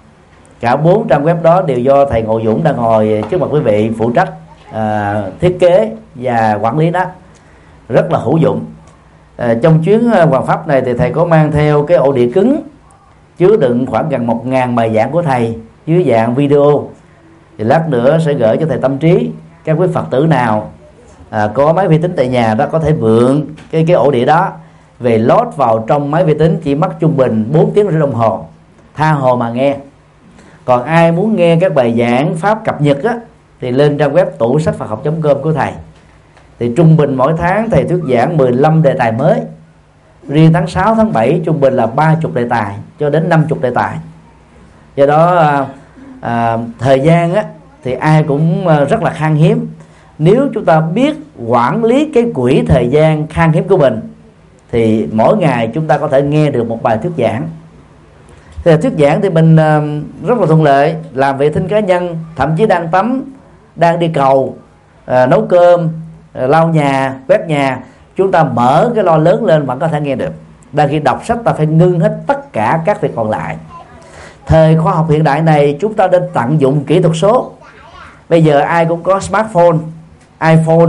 Cả bốn trang web đó đều do thầy Ngộ Dũng đang ngồi trước mặt quý vị phụ trách à, thiết kế và quản lý đó, rất là hữu dụng. À, trong chuyến hoàng pháp này thì thầy có mang theo cái ổ đĩa cứng chứa đựng khoảng gần một ngàn bài giảng của thầy dưới dạng video. Thì lát nữa sẽ gửi cho thầy Tâm Trí. Các quý Phật tử nào à, có máy vi tính tại nhà đó có thể mượn cái cái ổ đĩa đó về load vào trong máy vi tính, chỉ mất trung bình bốn tiếng rưỡi đồng hồ, tha hồ mà nghe. Còn ai muốn nghe các bài giảng pháp cập nhật á, thì lên trang web tủ sách Phật học .com của thầy. Thì trung bình mỗi tháng thầy thuyết giảng mười lăm đề tài mới. Riêng tháng sáu, tháng bảy trung bình là ba mươi đề tài cho đến năm mươi đề tài. Do đó à, à, thời gian á, thì ai cũng rất là khan hiếm. Nếu chúng ta biết quản lý cái quỹ thời gian khan hiếm của mình thì mỗi ngày chúng ta có thể nghe được một bài thuyết giảng. Thì thuyết giảng thì mình rất là thuận lợi, làm vệ sinh cá nhân, thậm chí đang tắm, đang đi cầu, à, nấu cơm, à, lau nhà, quét nhà, chúng ta mở cái loa lớn lên vẫn có thể nghe được. Đang khi đọc sách ta phải ngưng hết tất cả các việc còn lại. Thời khoa học hiện đại này chúng ta nên tận dụng kỹ thuật số. Bây giờ ai cũng có smartphone, iPhone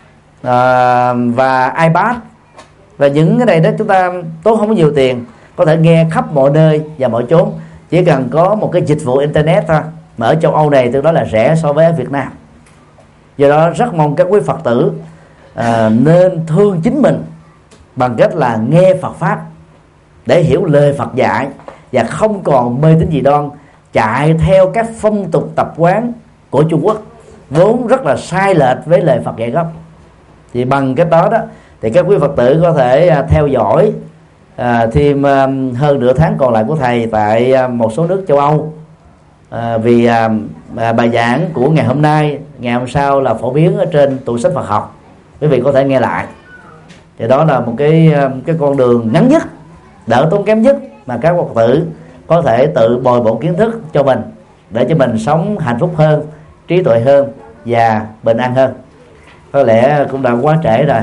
à, và iPad, và những cái này đó chúng ta tốn không có nhiều tiền, có thể nghe khắp mọi nơi và mọi chốn. Chỉ cần có một cái dịch vụ internet thôi, mà ở châu Âu này tương đối là rẻ so với Việt Nam. Do đó rất mong các quý Phật tử à, nên thương chính mình bằng cách là nghe Phật pháp để hiểu lời Phật dạy, và không còn mê tín dị đoan, chạy theo các phong tục tập quán của Trung Quốc vốn rất là sai lệch với lời Phật dạy gốc. Thì bằng cách đó đó thì các quý Phật tử có thể à, theo dõi à, thêm à, hơn nửa tháng còn lại của thầy tại à, một số nước châu Âu. À, vì à, à, bài giảng của ngày hôm nay, ngày hôm sau là phổ biến ở trên tủ sách Phật học, quý vị có thể nghe lại. Thì đó là một cái cái con đường ngắn nhất, đỡ tốn kém nhất mà các Phật tử có thể tự bồi bổ kiến thức cho mình, để cho mình sống hạnh phúc hơn, trí tuệ hơn và bình an hơn. Có lẽ cũng đã quá trễ rồi,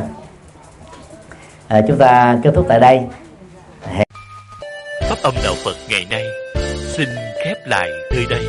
à, chúng ta kết thúc tại đây. Pháp âm đạo Phật ngày nay xin khép lại nơi đây.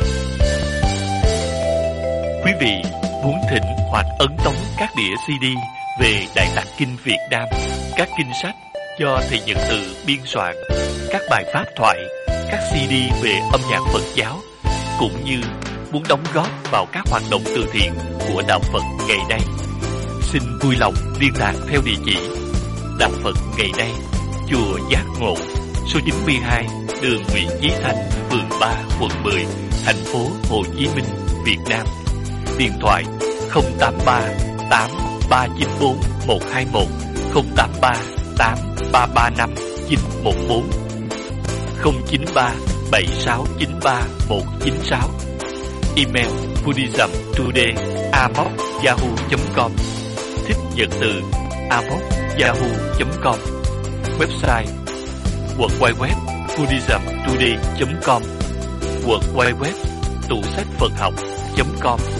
Quý vị muốn thỉnh hoặc ấn tống các đĩa xê đê về Đại Tạng Kinh Việt Nam, các kinh sách do thầy Nhật Từ biên soạn, các bài pháp thoại, các xê đê về âm nhạc Phật giáo, cũng như muốn đóng góp vào các hoạt động từ thiện của đạo Phật ngày nay, xin vui lòng liên lạc theo địa chỉ đạo Phật ngày nay, chùa Giác Ngộ, số chín mươi hai đường Nguyễn Chí Thanh, phường ba, quận mười, thành phố Hồ Chí Minh, Việt Nam. Điện thoại không tám ba tám ba chín bốn một hai một, không tám ba tám ba ba năm chín một bốn, không chín ba bảy sáu chín ba một chín sáu. Email buddhismtoday a m o c yahoo chấm com, thích nhật từ a m o c yahoo chấm com. Website w w w chấm buddhismtoday chấm com, w w w tủ sách Phật học chấm com.